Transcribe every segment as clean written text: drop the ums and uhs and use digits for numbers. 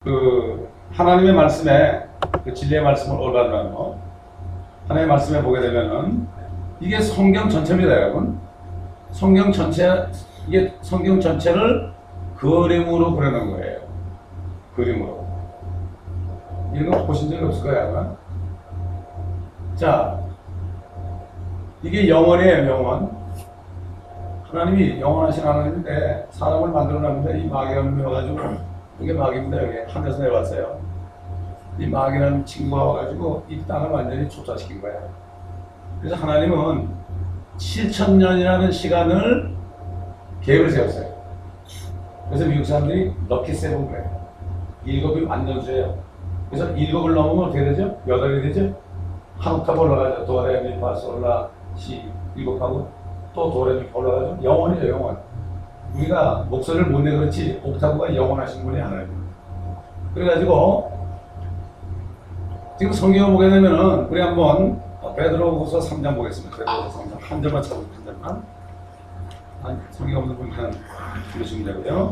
하나님의 말씀에 그 진리의 말씀을 올바르면 하나님의 말씀에 보게 되면은 이게 성경 전체입니다, 여러분. 성경 전체, 이게 성경 전체를 그림으로 그려놓은 거예요. 그림으로. 이런 거 보신 적이 없을 거예요, 아마. 자, 이게 영원이에요, 영원. 하나님이 영원하신 하나님인데 사람을 만들어놨는데 이 마귀라는 놈이 와가지고, 이게 마귀입니다. 여기 하늘에서 내려왔어요. 이 마귀라는 친구가 와가지고 이 땅을 완전히 초토화시킨 거야. 그래서 하나님은 7,000년이라는 시간을 계획을 세웠어요. 그래서 미국 사람들이 럭키 세븐 그래요. 7이 완전수예요. 그래서 7을 넘으면 어떻게 되죠? 8이 되죠? 한 옥타브 올라가죠. 도레미파솔라 시 7하고 또 도레미파 올라가죠. 영원이죠, 영원. 우리가 목소리를 못 내 그렇지 옥타브가 영원하신 분이 하나님. 그래가지고 지금 성경을 보게 되면은 우리 한번 베드로후서 3장 보겠습니다. 베드로후서 3장 한 절만 찾아보세요. 한 절만. 성경 없는 분 그냥 들으시면 되고요.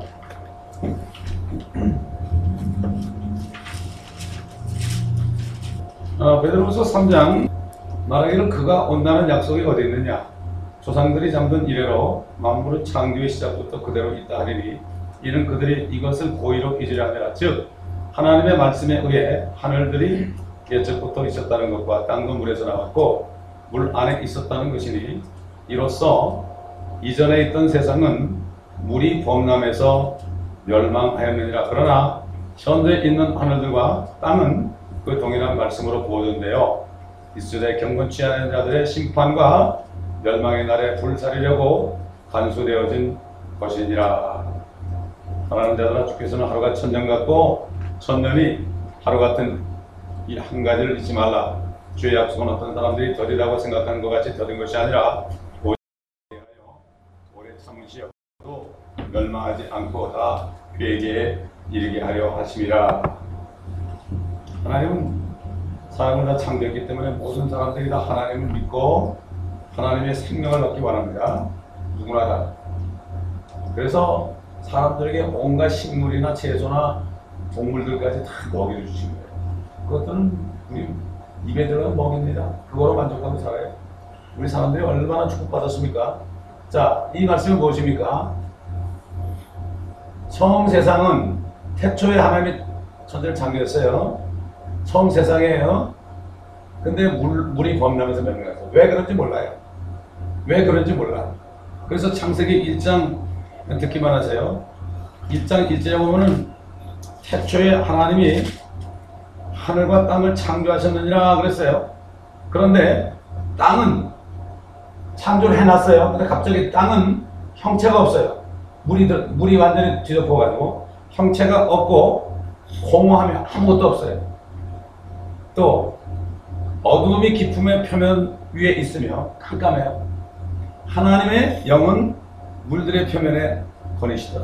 베드로후서 3장 말하기를 그가 온다는 약속이 어디 있느냐. 조상들이 잠든 이래로 만물은 창조의 시작부터 그대로 있다 하리니 이는 그들이 이것을 고의로 잊으려 함이라. 즉 하나님의 말씀에 의해 하늘들이 예적부터 있었다는 것과 땅도 물에서 나왔고 물 안에 있었다는 것이니 이로써 이전에 있던 세상은 물이 범람해서 멸망하였느니라. 그러나 현재 있는 하늘들과 땅은 그 동일한 말씀으로 보존되어 이스라엘 경건치 않은 자들의 심판과 멸망의 날에 불사리려고 간수되어진 것이니라. 하나님 자들아, 주께서는 하루가 천년 같고 천년이 하루 같은 이 한 가지를 잊지 말라. 주의 약속은 어떤 사람들이 더디다고 생각하는 것 같이 더딘 것이 아니라 오래 참으시어도 멸망하지 않고 다 그에게 이르게 하려 하심이라. 하나님은 사람을 다 창조했기 때문에 모든 사람들이 다 하나님을 믿고 하나님의 생명을 얻기 원합니다. 누구나 다. 그래서 사람들에게 온갖 식물이나 채소나 동물들까지 다 먹여 주신 거예요. 그것들은 우리 입에 들어가 먹입니다. 그거로 만족하고 살아요. 우리 사람들이 얼마나 축복받았습니까? 자, 이 말씀이 무엇입니까? 처음 세상은 태초에 하나님이 천지를 창조했어요. 처음 세상이에요. 근데 물이 범람해서 멸망했어요. 왜 그런지 몰라요. 왜 그런지 몰라. 그래서 창세기 1장 듣기만 하세요. 1장 1절에 보면은 태초에 하나님이 하늘과 땅을 창조하셨느니라 그랬어요. 그런데 땅은 창조를 해놨어요. 근데 갑자기 땅은 형체가 없어요. 물이 완전히 뒤덮어가지고 형체가 없고 공허하면 아무것도 없어요. 또 어둠이 깊음의 표면 위에 있으며 깜깜해요. 하나님의 영은 물들의 표면에 거니시더라.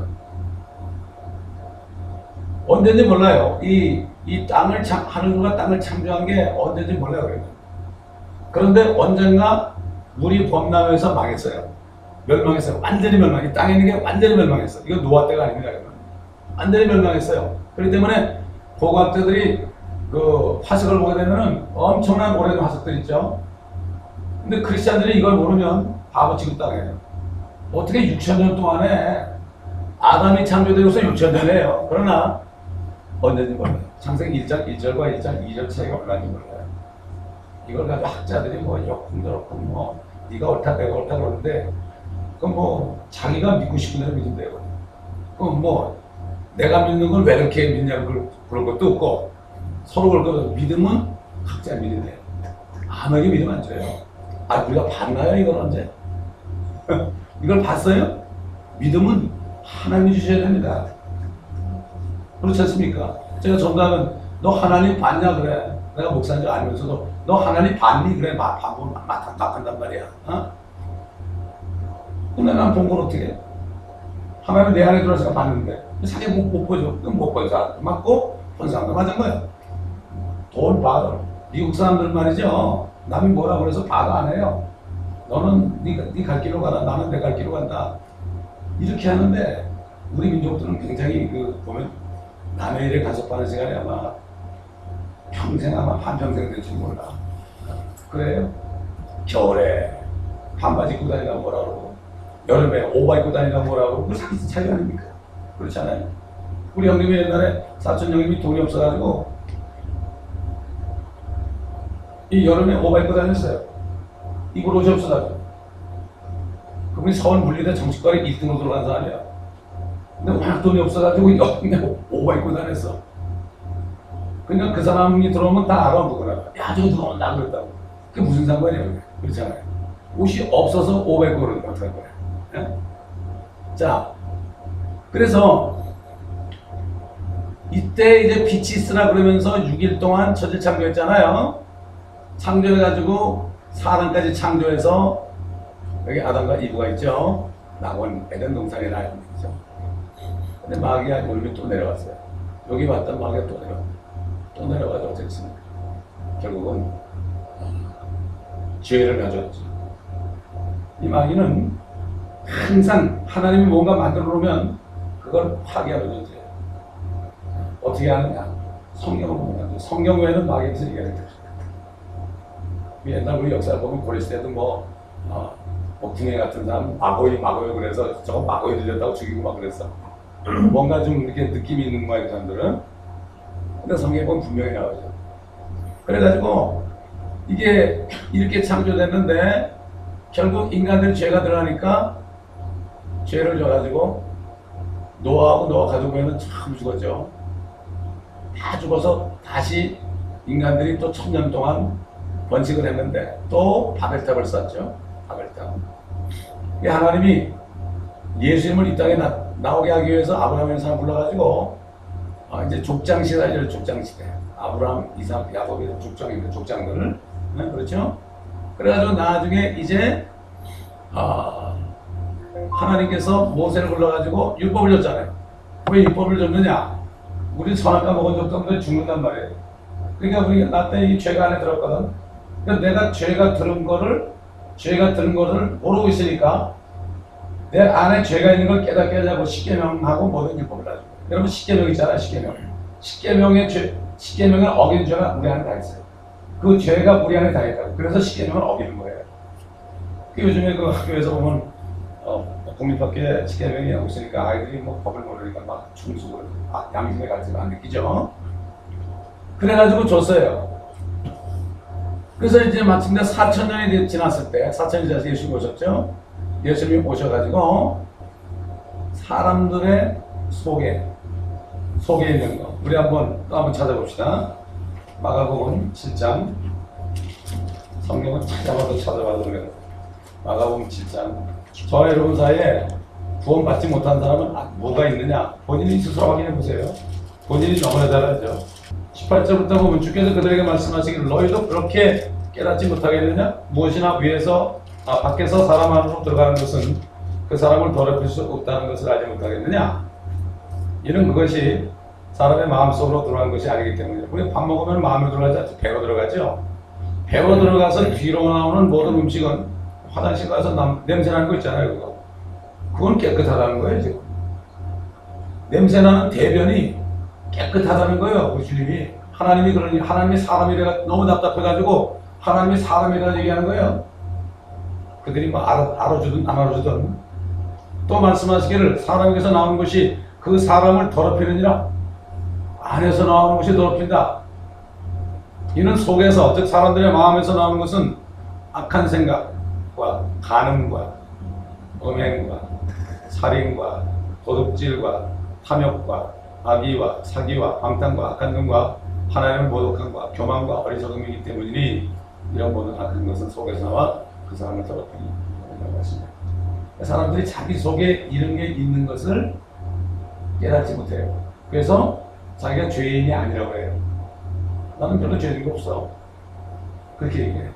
언제인지 몰라요. 이 땅을 하늘과 땅을 창조한 게 언제인지 몰라요. 그런데 언젠가 물이 범람해서 망했어요. 멸망했어요. 완전히 멸망. 이 땅에 있는 게 완전히 멸망했어요. 이거 노아 때가 아닙니다. 완전히 멸망했어요. 그렇기 때문에 고고학자들이 그 화석을 보게 되면은 엄청난 오래된 화석들 있죠. 근데 크리스찬들이 이걸 모르면 바보 취급당해요. 어떻게 6,000년 동안에 아담이 창조되고서 6,000년이에요. 그러나 언제인지 몰라요. 창세기 1장 1절과 1장 2절 차이가 얼마인지 몰라요. 이걸 가지고 학자들이 뭐 역풍더럽고 뭐 네가 옳다 내가 옳다 그러는데 그건 뭐 자기가 믿고 싶은 대로 믿으면 되고 그건 뭐 내가 믿는 걸 왜 그렇게 믿냐고 그런 것도 없고 서로 그걸 믿으면 각자 믿으래요. 아무에게 믿으면 안 돼요. 아, 우리가 봤나요? 이건 언제? 이걸 봤어요? 믿음은 하나님이 주셔야 됩니다. 그렇지 않습니까? 제가 전도하면 너 하나님 봤냐 그래. 내가 목사인 줄 알면서도 너 하나님 봤니? 그래. 맞한단 말이야. 어? 근데 난 본 건 어떻게 해? 하나님 내 안에 들어서 봤는데 자기 못 보죠. 그럼 못 본 사람 맞고 본 사람도 맞은 거야. 돈 받아. 미국 사람들 말이죠. 남이 뭐라 그래서 봐도 안 해요. 너는 네 갈 길로 가라. 나는 내 갈 길로 간다. 이렇게 하는데 우리 민족들은 굉장히 보면 남의 일에 간섭하는 시간이 아마 평생 아마 한평생 될지 몰라. 그래요? 겨울에 반바지 입고 다니라고 뭐라 그러고 여름에 오바 입고 다니라고 뭐라 그러고 그 사기 차이 아닙니까? 그렇잖아요. 우리 형님이 옛날에 사촌 형님이 돈이 없어가지고 이 여름에 오바 입고 다녔어요. 입을 옷이 없어가지고. 그분이 서울 물리대 정치과에 1등으로 들어간 사람이야. 근데 워낙 돈이 없어가지고 여름에 오바 입고 다녔어. 그러니까 그 사람이 들어오면 다 알아, 누구나. 야, 저거 누가 온다 그랬다고. 그게 무슨 상관이야, 그렇잖아요. 옷이 없어서 500원을 어떻게 할 거야. 예? 자, 그래서 이때 이제 빛이 있으라 그러면서 6일 동안 천지 창조했잖아요. 창조해가지고 사람까지 창조해서 여기 아담과 이브가 있죠. 낙원 에덴 동산에 나야 되죠. 근데 마귀가 여름에 또 내려왔어요. 여기 왔던 마귀가 또 내려가서 어쨌습니까? 결국은 죄를 가져왔죠. 이 마귀는 항상 하나님이 뭔가 만들어 놓으면 그걸 파괴하는 존재예요. 어떻게 하느냐? 성경을 보면 성경 외에는 마귀에서 얘기하는 거죠. 옛날 우리 역사를 보면 고려시대도 뭐 궁예 같은 사람 마고이 그래서 저거 마고이 들렸다고 죽이고 막 그랬어. 뭔가 좀 이렇게 느낌이 있는 거야, 그 사람들은. 근데 성경에 보면 분명히 나오죠. 그래가지고 이게 이렇게 창조됐는데 결국 인간들이 죄가 들어가니까 죄를 져가지고 노아하고 노아 가족에는 참 죽었죠. 다 죽어서 다시 인간들이 또 1000년 동안 번식을 했는데 또 바벨탑을 쌓죠. 바벨탑. 하나님이 예수님을 이 땅에 나오게 하기 위해서 아브라함의 사람 불러가지고 이제 족장시대죠. 족장시대. 아브라함, 이삭, 야곱의 족장입니다. 족장들을. 네, 그렇죠? 그래가지고 나중에 이제 하나님께서 모세를 불러가지고 율법을 줬잖아요. 왜 율법을 줬느냐? 우리 선악과 먹은 적도 없는데 죽는단 말이에요. 그러니까 우리가 나 때 이 죄가 안에 들었거든. 그러니까 내가 죄가 들은 거를 모르고 있으니까 내 안에 죄가 있는 걸 깨닫게 하려고 십계명하고 모든 율법을 가지고. 여러분 십계명 있잖아요. 십계명을 어긴 죄가 우리 안에 다 있어요. 그 죄가 우리 안에 다 있다고. 그래서 십계명을 어기는 거예요. 요즘에 그 학교에서 보면 공립학교에 십계명이 하고 있으니까 아이들이 뭐 법을 모르니까 막 중수를 양심의 가르침을 안 느끼죠. 그래가지고 줬어요. 그래서 이제 마침내 4000년이 지났을 때 4000년이 지나서 예수님이 오셨죠. 예수님이 오셔가지고 사람들의 속에 있는 거 우리 또 한번 찾아봅시다. 마가복음 7장. 성경은 찾아봐도 그래요. 마가복음 7장. 저와 여러분 사이에 구원받지 못한 사람은 뭐가 있느냐? 본인이 스스로 확인해 보세요. 본인이 너무나 잘 알죠. 18절부터 보면 주께서 그들에게 말씀하시기를 너희도 그렇게 깨닫지 못하겠느냐? 무엇이나 밖에서 사람 안으로 들어가는 것은 그 사람을 더럽힐 수 없다는 것을 알지 못하겠느냐? 이는 그것이 사람의 마음속으로 들어간 것이 아니기 때문이죠. 우리 밥 먹으면 마음으로 들어가지 않죠. 배로 들어가죠. 배로 들어가서 뒤로 나오는 모든 음식은 화장실 가서 냄새나는 거 있잖아요. 그건 깨끗하다는 거예요. 지금. 냄새나는 대변이 깨끗하다는 거예요. 우리 주님이. 하나님이 사람이라 너무 답답해가지고 하나님이 사람이라 얘기하는 거예요. 그들이 뭐 알아주든 안 알아주든 또 말씀하시기를 사람에게서 나오는 것이 그 사람을 더럽히느니라. 안에서 나오는 것이 더럽힌다. 이는 속에서 즉 사람들의 마음에서 나오는 것은 악한 생각과 간음과 음행과 살인과 도둑질과 탐욕과 악의와 사기와 방탕과 악한 눈과 하나님을 모독함과 교만과 어리석음이기 때문이니 이런 모든 악한 것은 속에서 나와 그 사람을 더럽히니 이라고 하십니다. 사람들이 자기 속에 이런 게 있는 것을 깨닫지 못해요. 그래서 자기가 죄인이 아니라고 해요. 나는 별로 죄인 거 없어. 그렇게 얘기해요.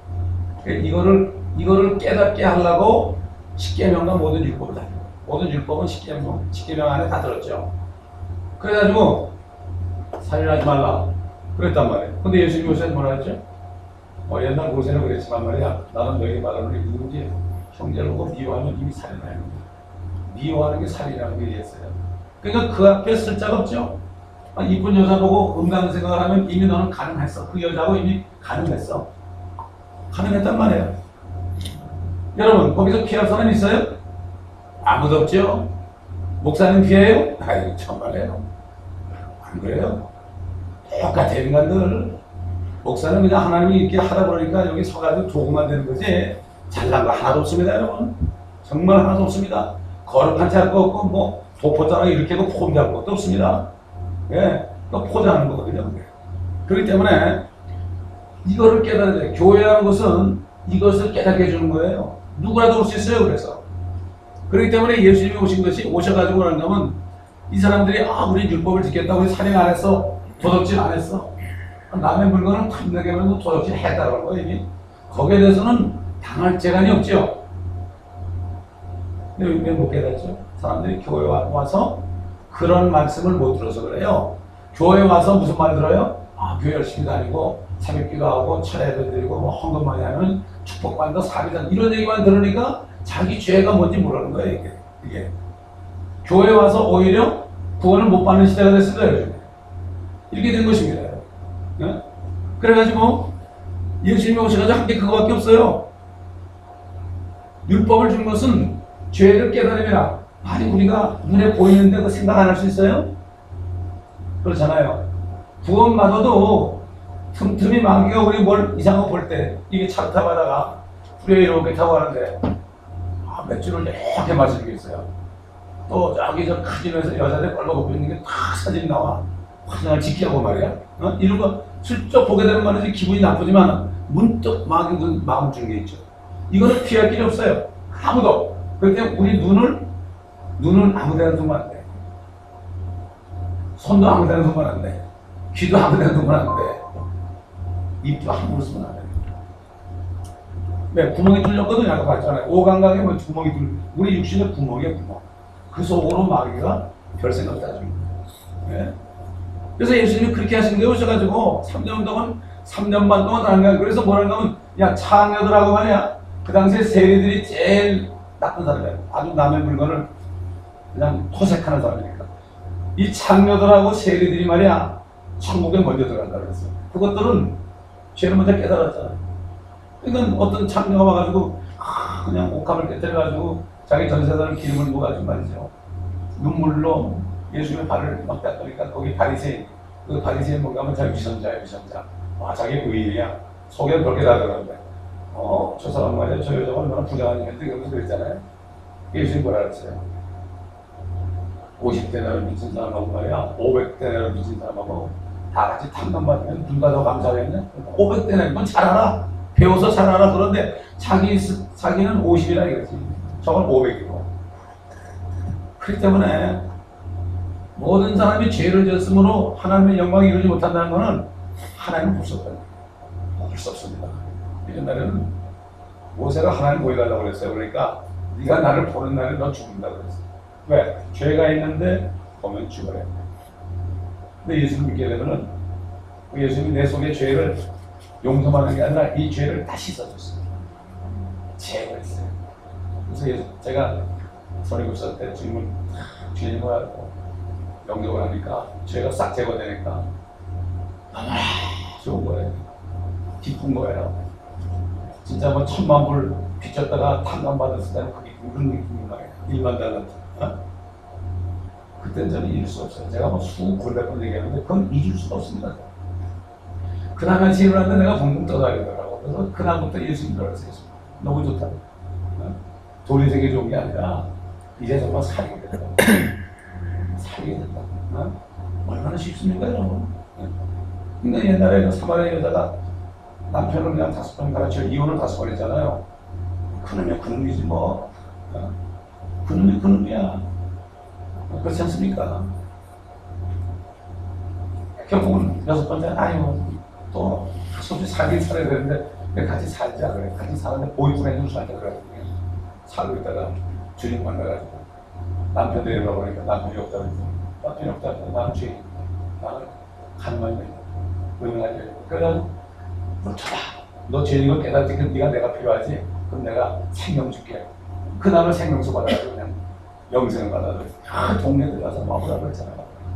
이거를 깨닫게 하려고 십계명과 모든 율법을 다 해요. 모든 율법은 십계명 안에 다 들었죠. 그래가지고 살인하지 말라 그랬단 말이에요. 근데 예수님이 오셔서 뭐라 했죠? 옛날 고세는 그랬지만 말이야. 나는 너에게 말하노니 누군지 형제를 보고 미워하면 이미 살인하는 거야. 미워하는 게 살인이라고 얘기했어요. 그러니까 그 앞에 쓸 자가 없죠. 이쁜 여자 보고 음란 생각을 하면 이미 너는 가능했어. 그 여자하고 이미 가능했어. 가능했단 말이에요. 여러분, 거기서 피할 사람 있어요? 아무도 없죠? 목사님 피해요? 아이고, 정말이에요. 안 그래요? 똑같아, 인간들. 목사는 그냥 하나님이 이렇게 하다 보니까 여기 서가지고 도구만 되는 거지. 잘난 거 하나도 없습니다, 여러분. 정말 하나도 없습니다. 거룩한 자 할 거 없고, 뭐, 도포자랑 이렇게 하고 폼잘 것도 없습니다. 예, 또 포장하는 거거든요. 그렇기 때문에 이거를 깨달아야 돼. 교회라는 것은 이것을 깨닫게 해주는 거예요. 누구라도 올 수 있어요, 그래서. 그렇기 때문에 예수님이 오신 것이 오셔가지고 그런다면 이 사람들이 우리 율법을 지켰다, 우리 살인 안 했어, 도덕질 안 했어, 남의 물건을 탐내게 하면서 도덕질 했다는 거예요, 이미. 거기에 대해서는 당할 재간이 없죠. 근데 왜 못 깨닫죠? 사람들이 교회 와서 그런 말씀을 못 들어서 그래요. 교회 와서 무슨 말 들어요? 교회 열심히 다니고 새벽기도 하고 철회도 드리고 뭐 헌금 많이 하면 축복받는다, 사비다, 이런 얘기만 들으니까 자기 죄가 뭔지 모르는 거예요, 이게. 교회 와서 오히려 구원을 못 받는 시대가 됐습니다, 요즘에. 이렇게 된 것입니다. 네? 그래가지고 예수님이 오셔가지고 한 게 그거밖에 없어요. 율법을 준 것은 죄를 깨달음이라. 아니, 우리가 눈에 보이는데 그 생각 안 할 수 있어요? 그렇잖아요. 구원받아도 틈틈이 만기가 우리 뭘 이상한 거 볼 때, 이게 차를 타고 가다가 프리웨이 이렇게 타고 가는데 맥주를 이렇게 마시는 게 있어요. 또 저기 저 카지노에서 여자들 꼴보고 있는 게 다 사진 나와. 화장을 지키라고 말이야. 이런 거 슬쩍 보게 되는 말이지 기분이 나쁘지만 문득 마음 주는 게 있죠. 이거는 피할 길이 없어요. 아무도. 그렇기 때문에 우리 눈은 아무 데나 두면 안 돼. 손도 아무 데나 두면 안 돼. 귀도 아무 데나 두면 안 돼. 입도 함부로 쓰면 안 돼. 네, 구멍이 뚫렸거든요. 아까 봤잖아요. 오감각에 뭐 구멍이 우리 육신의 구멍이에요, 구멍. 그 속으로 마귀가 별 생각을 다 줍니다. 네? 그래서 예수님이 그렇게 하신 게 오셔가지고 3년 동안, 3년 반 동안 하는 거야. 그래서 뭐라고 하면, 야, 창녀들하고 말이야. 그 당시에 세리들이 제일 나쁜 사람이에요. 아주 남의 물건을 그냥 토색하는 사람이니까. 이 창녀들하고 세리들이 말이야, 천국에 먼저 들어간다 그랬어요. 그것들은 죄를 먼저 깨달았잖아요. 그러니까 어떤 창녀가 와가지고 그냥 옥합을 깨뜨려가지고 자기 전세자를 기름을 부어가지고 말이죠. 눈물로 예수님의 발을 막 닦으니까 거기 바리새인, 그 바리새인 뭔가 하면 자기 위선자야, 위선자. 자기 의인이야. 속에는 그렇게 다 들었는데 저 사람 말이야, 저 여자가 얼마나 부정한 인간인데 그러면서 그랬잖아요. 예수님이 뭐라 그랬어요? 50대나를 미친 사람하고 말이야, 500대나를 미친 사람하고 다 같이 탐감받으면 누가 더 감사하겠냐? 500대나 이건 잘 알아. 배워서 잘 알아. 그런데 자기는 50이라 이거지. 저건 500이고. 그렇기 때문에 모든 사람이 죄를 지었으므로 하나님의 영광이 이루지 못한다는 것은 하나님은 볼 수 없다. 볼 수 없습니다. 옛날에는 모세가 하나님 보여달라고 그랬어요. 그러니까 네가 나를 보는 날에 너 죽는다고 그랬어요. 왜? 죄가 있는데 보면 죽어야 돼. 근데 예수님 믿게 되면은 예수님이 내 속의 죄를 용서하는 게 아니라 이 죄를 다시 씻어줬어요. 제거했어요. 그래서 제가 선임급사 때 주님을 주님을 하고 영접을 하니까 죄가 싹 제거되니까 너무나 좋은 거예요. 기쁜 거예요. 진짜 뭐 1000만 불 빚졌다가 탕감받았을 때는 그게 그런 느낌인 거예요. 1만 달러. 그때는 저는 잊을 수 없어요. 제가 뭐 수백번 얘기하는데 그건 잊을 수가 없습니다. 그날만 지나는데 내가 붕붕 떠다니더라고. 그래서 그날부터 예수님을 알았어요. 너무 좋다. 돈이 되게 좋은 게 아니라 이제 정말 살게 됐다. 살게 됐다. 얼마나 쉽습니까, 여러분? 근데 옛날에 사마리아 여자가 남편을 그냥 5번 가르쳐 이혼을 5번 했잖아요. 그놈이야, 그놈이지 뭐. 그놈이 그놈이야. 그렇지 않습니까? 결국은 6번째, 아유, 또 솔직히 살긴 살아야 되는데 같이 살자 그래. 같이 사는데 보이프렌드로 살자 그래. 살고 있다가 주님 만나가지고 남편 데려가 보니까 남편이 없다고 했지. 남편이 없다고 나는 죄인이다. 나는 가능한 죄인이다. 의능한 죄인이다. 그래가지고 너 쳐다. 너 죄인인 걸 깨닫지. 그럼 네가 내가 필요하지. 그럼 내가 생명 줄게. 그날은 생명수 받아가지고 그냥 영생을 받아들여. 동네들 가서 마구라고 했잖아요.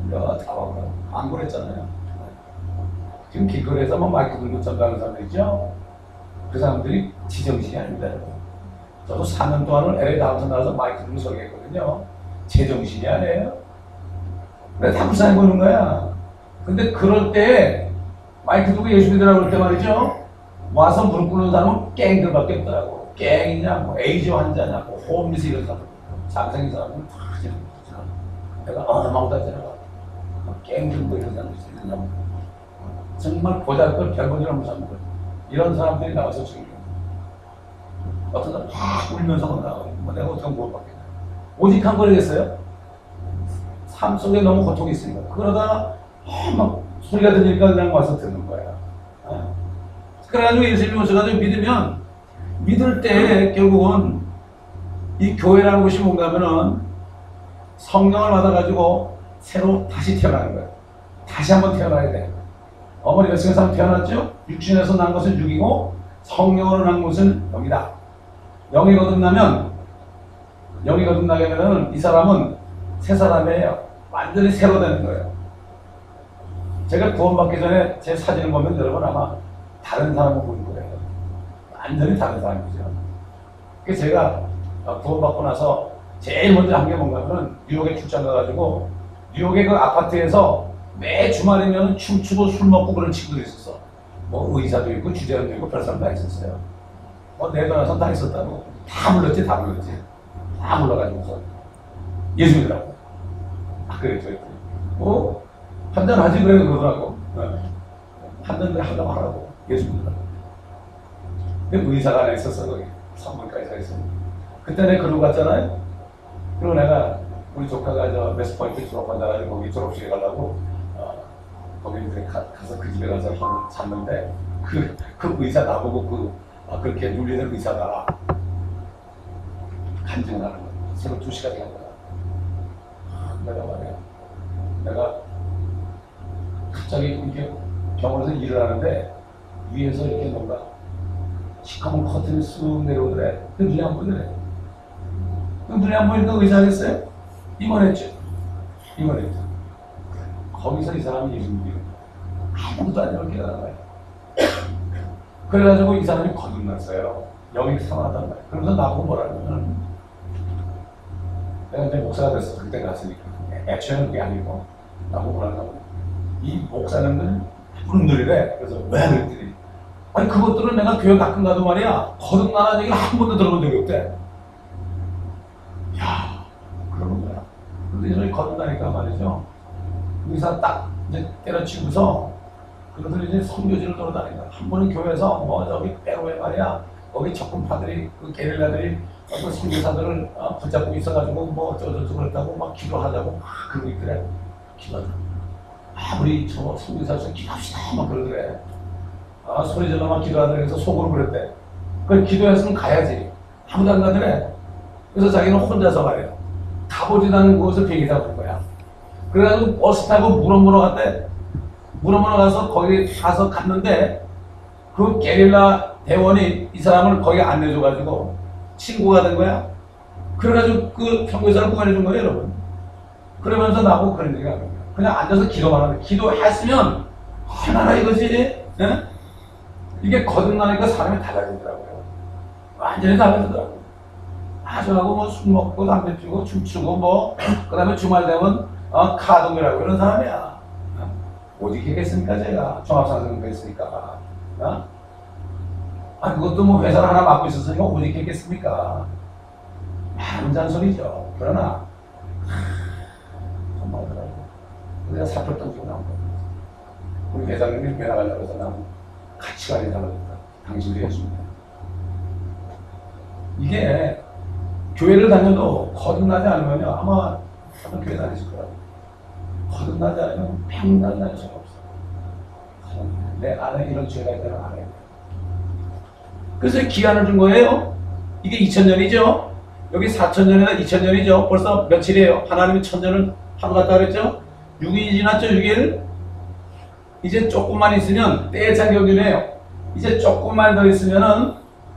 내가 다 와가 안 그랬잖아요. 지금 길거리에서 마이크 들고 전달하는 사람들 있죠? 그 사람들이 지정신이 아닙니다. 저도 4년 동안을 LA 다운타운 나와서 마이크 들고 설계했거든요. 제정신이 아니에요. 내가 다 불쌍해 보이는 거야. 근데 그럴 때 마이크 들고 예수 믿으라고 그럴 때 말이죠. 와서 무릎 꿇는 사람은 갱들밖에 없더라고. 갱이냐, 뭐 에이즈 환자냐, 뭐 홈리스 이런 사람, 장생인 사람은 다 그냥 내가 어마어마하다 갱들 뭐 이런 사람들 있어요. 정말 보잘것 별볼일 사람 이런 사람들이 나와서 지금 어떤 사람 막 울면서 나가고 뭐 내가 어떻게 구원받겠냐. 오직 한 거리겠어요? 삶 속에 너무 고통이 있으니까 그러다가 막 소리가 들리니까 그냥 와서 듣는 거야. 그래가지고 예수님이 오셔가지고 믿으면 믿을 때 결국은 이 교회라는 곳이 뭔가 하면은 성령을 받아가지고 새로 다시 태어나는 거예요. 다시 한번 태어나야 돼. 어머니가 세상 태어났죠? 육신에서 난 것은 육이고 성령으로 난 것은 영이다. 영이 거듭나게 하면은 이 사람은 새 사람이에요. 완전히 새로 되는 거예요. 제가 구원받기 전에 제 사진을 보면 여러분 아마 다른 사람을 보는 거예요. 완전히 다른 사람이죠. 그래서 제가 구원받고 나서 제일 먼저 한 게 뭔가 하면 뉴욕에 출장 가가지고 뉴욕의 그 아파트에서 매 주말이면 춤추고 술 먹고 그런 친구들이 있었어. 뭐 의사도 있고 주재원도 있고 별 사람 다 있었어요. 뭐 내 돈에서 다 있었다고. 다 불렀지. 다 불러가지고서 예수 믿으라고. 그랬죠. 한잔하지 그래 그러더라고. 한잔 하려고 하라고. 예수 믿으라고. 근데 의사가 하나 있었어. 거기 산부인과 의사가 있어. 그때 내가 그러고 갔잖아요. 그리고 내가 우리 조카가 저 웨스트포인트 졸업한다 가지고 거기 졸업식에 가려고 거기 이제 가서 그 집에 가서 잤는데 그 의사 나보고 그렇게 눌리는 의사가 간증을 하는 거야. 새로 2시간이 한 거야. 내가 말이야. 내가 갑자기 이렇게 병원에서 일을 하는데 위에서 이렇게 뭔가 시커먼 커튼이 쑥 내려오더래. 그 눈이 안 보이더래. 그 눈이 안 보이니까 의사 하겠어요? 입원했죠. 거기서 이 사람이 예수 믿는 아무것도 안 이렇게 가는 거야. 그래가지고 이 사람이 거듭났어요. 영이 상하단 말이야. 그러면서 나보고 뭐라냐면 내가 이제 목사가 됐어. 그때 갔으니까. 액션은 그게 아니고 나보고 뭐라냐면 이 목사님들은 분들이래. 그래서 왜 그랬더니 아니 그것들은 내가 교회 가끔 가도 말이야 거듭나는 얘기를 한 번도 들어본 적이 없대. 야 그러는 거야. 근데 이제 거듭나니까 말이죠. 의사 딱 이제 때려치고서 그것들 이제 선교지를 돌아다닌다. 한 번은 교회에서 뭐 저기 빼로에 말이야 거기 적군파들이 그 게릴라들이 그 선교사들을 붙잡고 있어가지고 뭐 어쩌고저쩌고 그랬다고 막 기도하자고 막 그러고 있더래. 기도하자. 우리 저 선교사에서 기도합시다 막 그러더래. 소리 질러 막 기도하더래. 그래서 속으로 그랬대. 그걸 기도했으면 가야지. 아무도 안 가더래. 그래서 자기는 혼자서 말이야. 가보지도 않은 곳을 비행기 타고 간 거야. 그래가지고 버스 타고 물어보러 갔대. 물어보러 가서 거기 가서 갔는데 그 게릴라 대원이 이 사람을 거기 안내줘가지고 친구가 된 거야. 그래가지고 그 선교사를 구원해준 거예요, 여러분. 그러면서 나보고 그런 얘기가 하는 거야. 그냥 앉아서 기도만 하는 거야. 기도했으면 하나라 이거지. 예? 이게 거듭나니까 사람이 달라지더라고요. 완전히 달라지더라고요. 아주하고 뭐 술 먹고 담배 피우고 춤추고 뭐 그 다음에 주말 되면 카동이라고 이런 사람이야. 오직 했겠습니까 제가 종합상승도 했으니까. 그것도 뭐 회사를 하나 맡고 있었으니까 오직 했겠습니까. 많은 잔소리죠. 그러나 정말 하더라고. 내가 사표 던지고 나온 거야. 우리 회장님이 배 나가려고 해서 나는 같이 가려고 했다. 당신들이 해줍니다. 이게 교회를 다녀도 거듭나지 않으면 아마 교회 다니실 거라고. 거듭나지 않으면 평생 다닐 수가 없어. 내 안에 이런 죄가 있다는 걸 알아야 돼. 그래서 기한을 준 거예요. 이게 2000년이죠. 여기 4000년이나 2000년이죠. 벌써 며칠이에요. 하나님이 1000년을 하루 갔다 그랬죠. 6일이 지났죠. 6일. 이제 조금만 있으면 때의 자격이네요. 이제 조금만 더 있으면은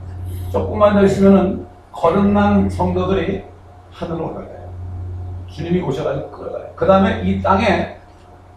거듭난 성도들이 하늘로 올라가요. 주님이 오셔가지고 끌어가요. 그 다음에 이 땅에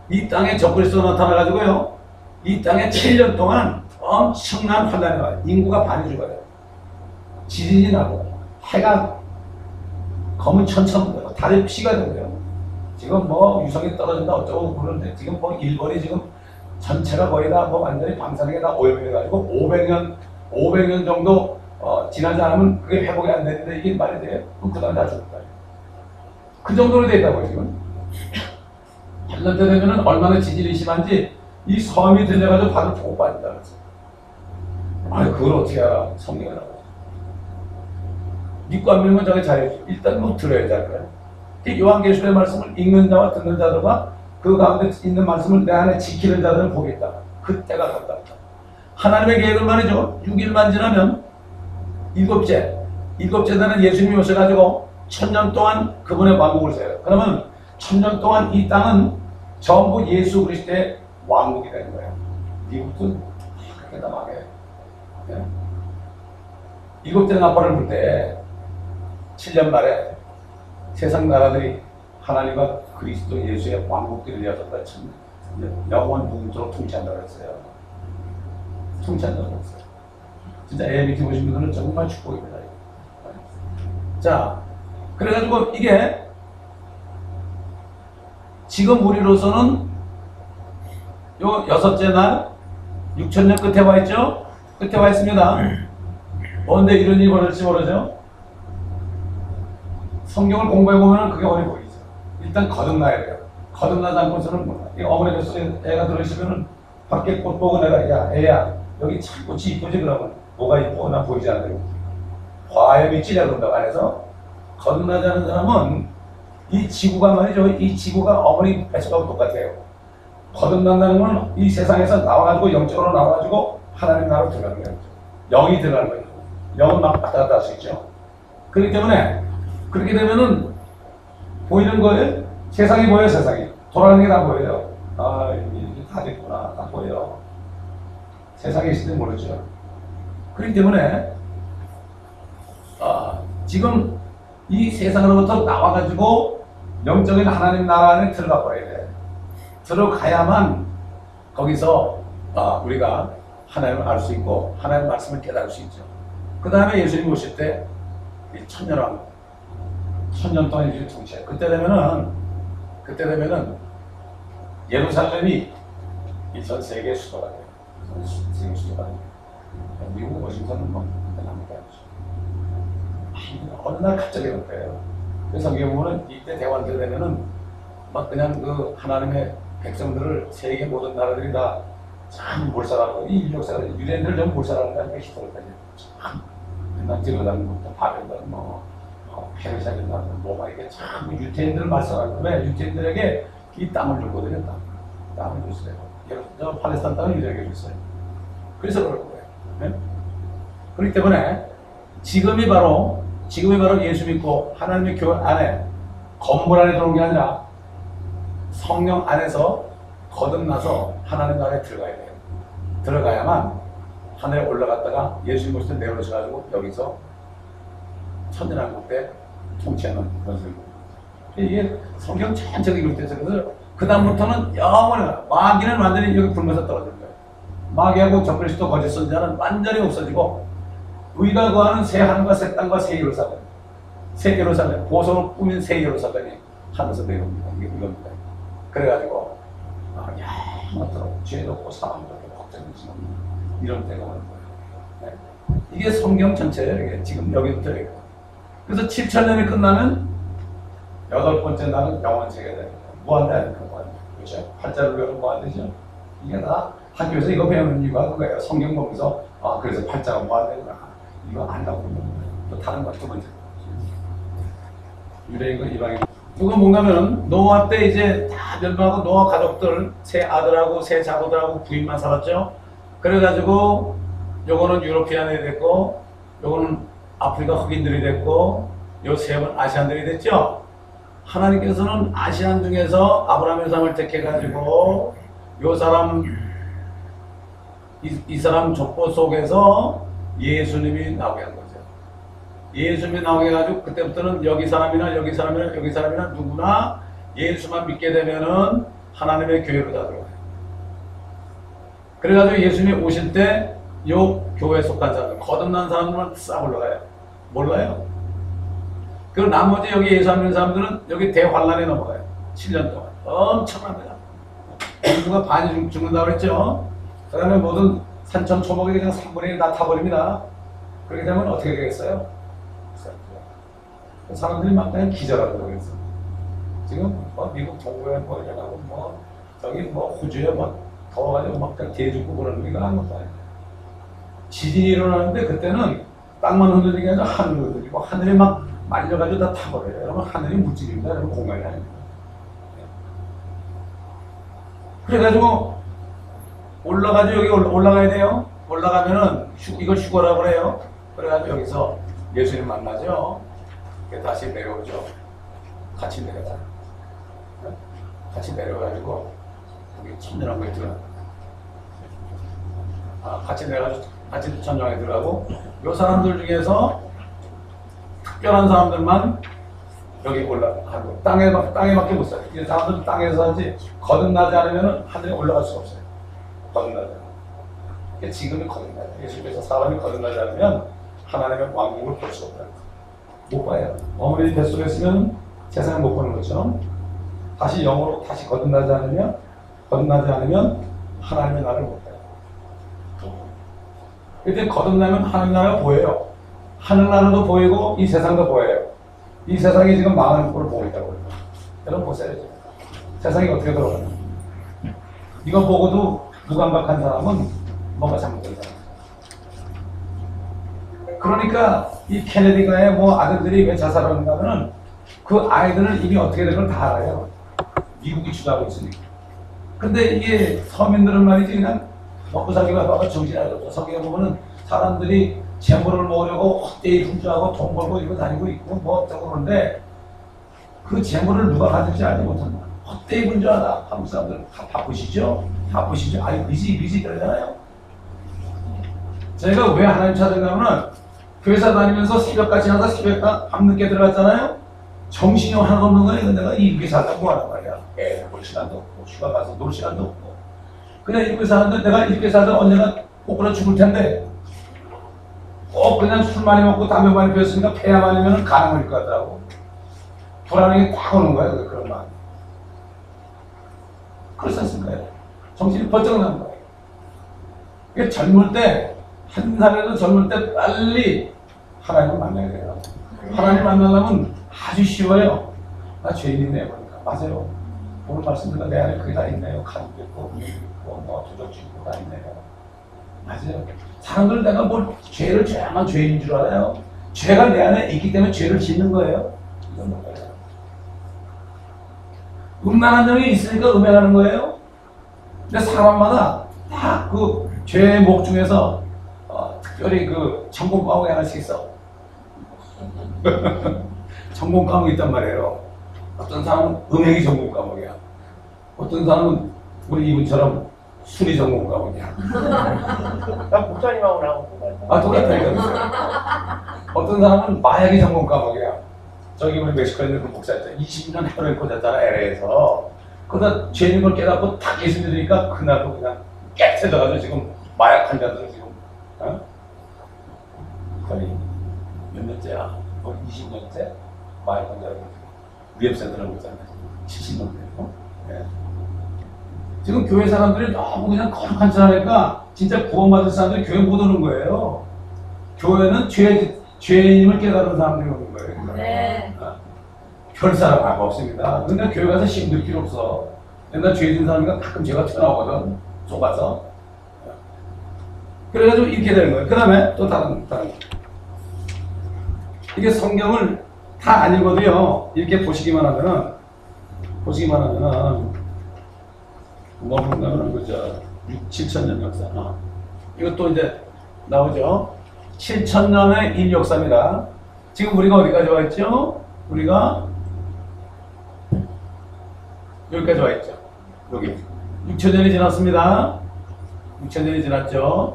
이 땅에 적그리스도 나타나가지고요. 이 땅에 7년 동안 엄청난 환란이 와요. 인구가 반이 죽어요. 지진이 나고 해가 검은 천천히 되고 달이 피가 되고요. 지금 뭐 유성이 떨어진다 어쩌고 그러는데 지금 뭐 일본이 지금 전체가 거의 다 뭐 완전히 방사능에 다 오염해가지고 500년 정도 지나지 않으면 그게 회복이 안 되는데 이게 말이 돼요? 그럼 그 다음에 다 죽을 거예요. 그 정도로 돼 있다고요 지금. 8년 때 되면은 얼마나 지진이 심한지 이 섬이 들려가지고 바로 보고 빠진다 그랬어. 아니 그걸 어떻게 알아? 성경에 나와. 믿고 안 믿는 건 자기 자유지. 일단 뭐 들어야지 할 거야. 요한계시록의 말씀을 읽는 자와 듣는 자들과 그 가운데 있는 말씀을 내 안에 지키는 자들은 복이 있다. 그때가 가깝다. 하나님의 계획은 말이죠. 6일만 지나면 일곱째 날은 예수님이 오셔가지고 1000년 동안 그분의 왕국을 세워요. 그러면 1000년 동안 이 땅은 전부 예수 그리스도의 왕국이 되는 거예요. 미국도 그렇게 다 망해요. 네? 일곱째 나팔을 불 때 7년 말에 세상 나라들이 하나님과 그리스도 예수의 왕국들이 되어졌다. 영원 무궁토록 통치한다고 했어요. 통치한다고 했어요. 진짜 ABT 보신 분들은 정말 축복입니다. 자, 그래가지고 이게 지금 우리로서는 요 6째 날 6000년 끝에 와 있죠? 끝에 와 있습니다. 언제 이런 일이 벌어질지 모르죠? 성경을 공부해보면 그게 어디 보이죠. 일단 거듭나야 돼요. 거듭나지 않고서는 몰라. 어머니 뱃속에 애가 들어있으면은 밖에 꽃 보고 내가 야 애야 여기 참 꽃이 이쁘지 그러면 뭐가 이쁘고 나 보이지 않아요. 화염이 찔려 그런다고 안에서 거듭나지 않은 사람은 이 지구가 말이죠. 이 지구가 어머니 뱃속하고 똑같아요. 거듭난다는 건 이 세상에서 나와가지고 영적으로 나와가지고 하나님 나라로 들어가는 거예요. 영이 들어가는 거예요. 영은 막 왔다 갔다 할 수 있죠. 그렇기 때문에 그렇게 되면은 보이는 거예요. 세상이 보여요. 세상이 돌아가는 게 다 보여요. 아 이게 다 됐구나. 다 보여요. 세상에 있을 때 모르죠. 그렇기 때문에 지금 이 세상으로부터 나와가지고 영적인 하나님 나라 안에 들어가 버려야 돼. 들어가야만 거기서 우리가 하나님을 알 수 있고 하나님의 말씀을 깨달을 수 있죠. 그 다음에 예수님 오실 때 이 천년왕 1000년 동안 이제 통치해. 그때 되면은 예루살렘이 이 전 세계 수도가 돼요. 세계 수도가 돼요. 미국 워싱턴은 뭐 남니까 어느 날 갑자기 올 거예요. 그래서 성경에 보면은 이때 대환절 되면은 막 그냥 그 하나님의 백성들을 세계 모든 나라들이 다 참 몰살하고 이 인력사가 유대인들 좀 몰살하는 거야. 히스토리까지 참 맨날 들어가는 것도 바벨론 뭐 페르시아나 뭐가 이게 참 유태인들을 말살하고 왜 유태인들에게 이 땅을 주거든요. 땅을 주세요. 저 팔레스타인 땅을 유대에게 줬어요. 그래서 그럴 거예요. 네? 그렇기 때문에 지금이 바로 예수 믿고 하나님의 교회 안에 건물 안에 들어온 게 아니라 성령 안에서 거듭나서 하나님 나라에 들어가야 돼요. 들어가야만 하늘에 올라갔다가 예수님 모실 때 내려오셔가지고 여기서 천년왕국 때 통치하는 그런 소리입니다. 이게 성경 전체가 이룰 때죠. 그래서 그 다음부터는 영원히 마귀는 완전히 여기 불면서 떨어지는 거예요. 마귀하고 적그리스도 거짓 선지자는 완전히 없어지고 우리가 거하는 새 하늘과 새 땅과 새 예루살렘 보석으로 꾸민 새 예루살렘이 하늘에서 내려옵니다. 이게 이겁니다. 그래가지고 영원토록 죄도 없고 사망도 없고 걱정이지 이런 때가 오는 거예요. 네. 이게 성경 전체예요. 이게 지금 여기부터 여기가. 그래서 7000년이 끝나면 8번째 날은 영원 세계가 됩니다. 무한대하는 거 그렇죠? 팔자를 배우면 무한대죠. 이게 다 학교에서 이거 배우는 이유가 그거예요. 성경 보면서 그래서 팔자가 무한대구나. 이거 안다고 그러면 또 다른 거 두 번째. 유대인과 이방인. 이거 뭔가면 노아 때 이제 다 멸망하고 노아 가족들 세 아들하고 세 자고들하고 부인만 살았죠. 그래가지고 요거는 유로피안이 됐고 요거는 아프리카 흑인들이 됐고 요 셋은 아시안들이 됐죠. 하나님께서는 아시안 중에서 아브라함의 삶을 택해가지고 요 사람 이 사람 족보 속에서 예수님이 나오게 한 거죠. 예수님이 나오게 해가지고 그때부터는 여기 사람이나 누구나 예수만 믿게 되면은 하나님의 교회로 다 들어가요. 그래가지고 예수님이 오실 때 요 교회에 속한 사람들, 거듭난 사람들만 싹 올라가요. 몰라요. 그리고 나머지 여기 예수 안 믿는 사람들은 여기 대환란에 넘어가요. 7년 동안. 엄청납니다. 누가 반이 죽는다고 그랬죠? 그 다음에 모든 산천초목이 그냥 3분의 1 다 타버립니다. 그렇게 되면 어떻게 되겠어요? 사람들이 막 그냥 기절하고 그랬어. 지금 뭐 미국 동부에 뭐 이래가고 뭐 저기 뭐 호주에 뭐 더워가지고 막 그냥 개 죽고 그러는 게 아무것도 아니야. 지진이 일어나는데 그때는 땅만 흔들리는 게 아니라 하늘을 흔들리고 하늘이 막 말려가지고 다 타버려요. 여러분 하늘이 물질입니다. 여러분 공간이 아닙니다. 그래가지고 올라가지고 여기 올라가야 돼요. 올라가면은 이걸 휴거라고 그래요. 그래가지고 여기서 예수님 만나죠. 다시 내려오죠. 같이 내려가요. 같이 내려가지고 여기 천년왕 거에 들어가. 같이 내려가지고 같이 천년왕에 들어가고 요 사람들 중에서 특별한 사람들만 여기 올라가고 땅에밖에 못 살아요. 이 사람들은 땅에서 하지 거듭나지 않으면 하늘에 올라갈 수가 없어요. 거듭나지 않으면. 지금이 거듭나요. 예수께서 사람이 거듭나지 않으면 하나님의 왕국을 볼 수 없다. 못 봐요. 어머니 뱃속에 있으면 세상을 못 보는 거죠. 다시 영으로 다시 거듭나지 않으면 하나님의 나라를 못 봐요. 그때 거듭나면 하나님 나라가 보여요. 하늘나라도 보이고 이 세상도 보여요. 이 세상이 지금 망하는 꼴을 보고 있다고 그래요. 여러분 보세요. 세상이 어떻게 돌아가나. 이거 보고도 무감각한 사람은 뭔가 잘못된 사람. 그러니까 이 케네디가의 뭐 아들들이 왜 자살하는가 하면은 그 아이들은 이미 어떻게 된 걸 다 알아요. 미국이 주도하고 있으니까. 근데 이게 서민들은 말이지 그냥 먹고 살기가 바가 정신이 없어. 성경에 보면은 사람들이 재물을 모으려고 헛되이 분주하고 돈 벌고 이거 다니고 있고 뭐 어쩌고 그러는데 그 재물을 누가 가질지 알지 못한다. 헛되이 분주하다. 한국 사람들 다 바쁘시죠? 아니 비지 그러잖아요. 제가 왜 하나님 찾은가 하면 교회사 다니면서 새벽까지 하다 밤늦게 들어갔잖아요. 정신이 하나도 없는 거예요. 내가 이렇게 살다고 하는 말이야. 볼 시간도 없고 휴가 가서 놀 시간도 없고 그냥 이렇게 사는데 내가 이렇게 살다 언젠가 꼬꾸라 죽을 텐데 그냥 술 많이 먹고 담배 많이 피웠으니까 폐야 많으면 가능할 것 같더라고. 불안하게 딱 오는 거예요. 그런 마음. 그렇지 않습니까? 정신이 번쩍 나는 거예요. 그러니까 젊을 때, 한 살이라도 젊을 때 빨리 하나님을 만나야 돼요. 하나님 만나려면 아주 쉬워요. 나 죄인이네요. 그러니까. 맞아요. 오늘 말씀드린 내 안에 그게 다 있네요. 간도 있고, 뭐, 도적질 있고 다 있네요. 맞아요. 사람들 내가 뭘 죄를 죄만 죄인 줄 알아요. 죄가 내 안에 있기 때문에 죄를 짓는 거예요. 이건 뭐예요? 음란한 점이 있으니까 음행하는 거예요. 근데 사람마다 다 그 죄의 목 중에서 특별히 그 천공 과목이 하나씩 있어. 천공 과목이 있단 말이에요. 어떤 사람은 음행이 전공 과목이야. 어떤 사람은 우리 이분처럼 술이 전공 과목이야. 나 목사님하고 나하고 똑같다니까. 어떤 사람은 마약이 전공 과목이야. 저기 우리 멕시코에 있는 그 목사였잖아. 20년 헤로인 꽂았잖아, LA에서. 그러다 죄인 걸 깨닫고 딱 예수 믿으니까 그날도 그냥 깨끗해져가지고 지금 마약 환자들은 지금, 거의 몇 년째야? 20년째? 마약 환자들. 위협센터라고 있잖아. 70년 되고. 네. 지금 교회 사람들이 너무 그냥 거룩한 척 하니까 진짜 구원받은 사람들이 교회 못 오는 거예요. 교회는 죄인임을 깨달은 사람들이 오는 거예요. 네. 별 사람 없습니다. 근데 교회 가서 힘들 필요 없어. 옛날 죄진 사람이가 가끔 죄가 튀어나오거든. 좁아서. 그래가지고 이렇게 되는 거예요. 그 다음에 또 다른 이게 성경을 다 안 읽어도요. 이렇게 보시기만 하면은 뭐 본다면 그죠. 7,000년 역사. 이것도 이제 나오죠. 7,000년의 인 역사입니다. 지금 우리가 어디까지 와 있죠? 우리가 여기까지 와 있죠. 여기 6,000년이 지났습니다. 6,000년이 지났죠.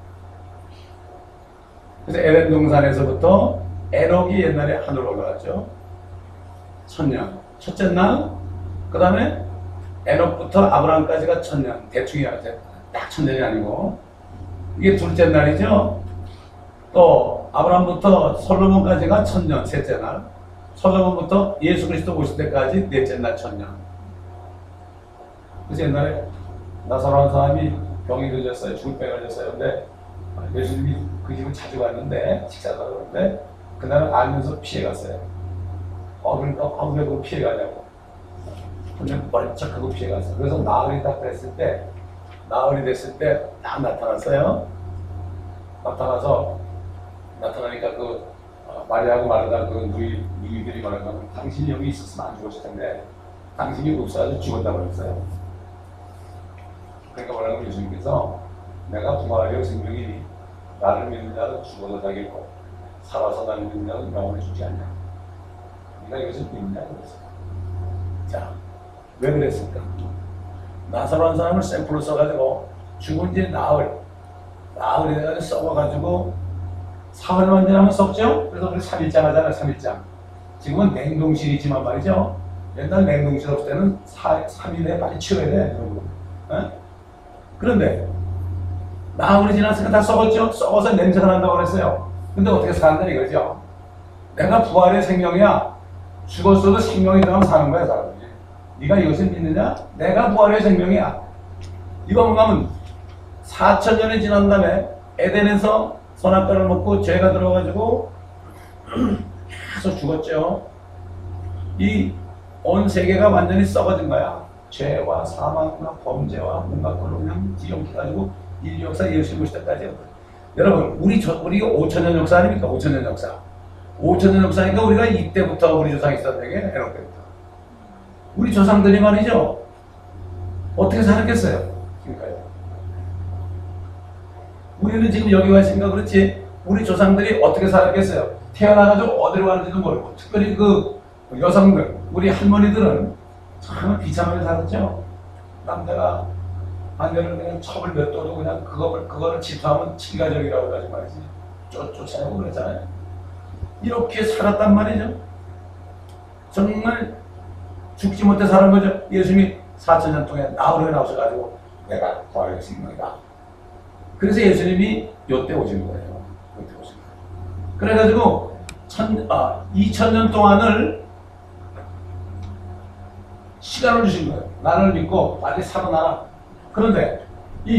그래서 에덴 동산에서부터 에녹이 옛날에 하늘로 올라갔죠. 1,000년. 첫째 날, 그 다음에 에녹부터 아브라함까지가 1000년, 대충이야. 딱 1000년이 아니고. 이게 둘째 날이죠. 또 아브라함부터 솔로몬까지가 1000년, 셋째 날. 솔로몬부터 예수 그리스도 오실 때까지 넷째 날 1000년. 그래서 옛날에 나사로한 사람이 병이 걸렸어요. 죽을 병이 걸렸어요. 근데 예수님이 그 집을 자주 갔는데, 식사도 그러는데, 그날은 알면서 피해갔어요. 그러니까 왜 그거 피해가냐고. 근데 멀쩍하고 피해갔어요. 그래서 나흘이 딱 됐을 때, 딱 나타났어요. 나타나니까 마리아하고 마르다 누이들이 말하면 당신이 여기 있었으면 안 죽었을 텐데, 당신이 없어가지고 죽었다고 그랬어요. 그러니까 뭐라고 예수님께서 내가 부활하여 생명이니 나를 믿는 자는 죽어도 살겠고 살아서 나를 믿는 자는 영원히 죽지 않냐. 네가 이것을 믿느냐 그랬어요. 자, 왜 그랬을까? 나사로한 사람을 샘플로 써가지고 죽은 지 나흘이 돼가지고 썩어가지고 사흘만 지나면 썩죠? 그래서 우리 3일장 하잖아요. 3일장. 지금은 냉동실이지만 말이죠. 옛날 냉동실 없을 때는 3일 내에 빨리 치워야 돼. 그런데 나흘이 지났으니까 다 썩었죠? 썩어서 냄새가 난다고 그랬어요. 근데 어떻게 산다 이거죠? 내가 부활의 생명이야. 죽었어도 생명이 들어가면 사는 거야, 사람이. 네가 이것을 믿느냐? 내가 부활의 생명이야. 이거 뭔가면 4000년이 지난 다음에 에덴에서 선악과를 먹고 죄가 들어가지고 계속 죽었죠. 이 온 세계가 완전히 썩어진 거야. 죄와 사망과 범죄와 뭔가 걸로 그냥 뒤엉켜가지고 인류 역사 예수 오실 때까지. 여러분, 우리가 5000년 역사 아닙니까? 5000년 역사. 5000년 역사니까 우리가 이때부터 우리 조상이 있었던 게 에녹 때부터. 우리 조상들이 말이죠. 어떻게 살았겠어요? 그러니까요. 우리는 지금 여기 와 있으니까 그렇지, 우리 조상들이 어떻게 살았겠어요? 태어나가지고 어디로 가는지도 모르고, 특별히 그 여성들, 우리 할머니들은 참 비참하게 살았죠. 남자가 아내를 그냥 첩을 몇 도도 그냥 그거를 질투하면 친가적이라고 하지 말이지. 쫓아내고 그랬잖아요. 이렇게 살았단 말이죠. 정말 죽지 못해 사는 거죠. 예수님이 4000년 동안 나흘에 나오셔가지고 내가 부활의 생명이다. 그래서 예수님이 요때 오신 거예요. 요때 오신 거예요. 그래가지고 2000년 동안을 시간을 주신 거예요. 나를 믿고 빨리 살아나라. 그런데 이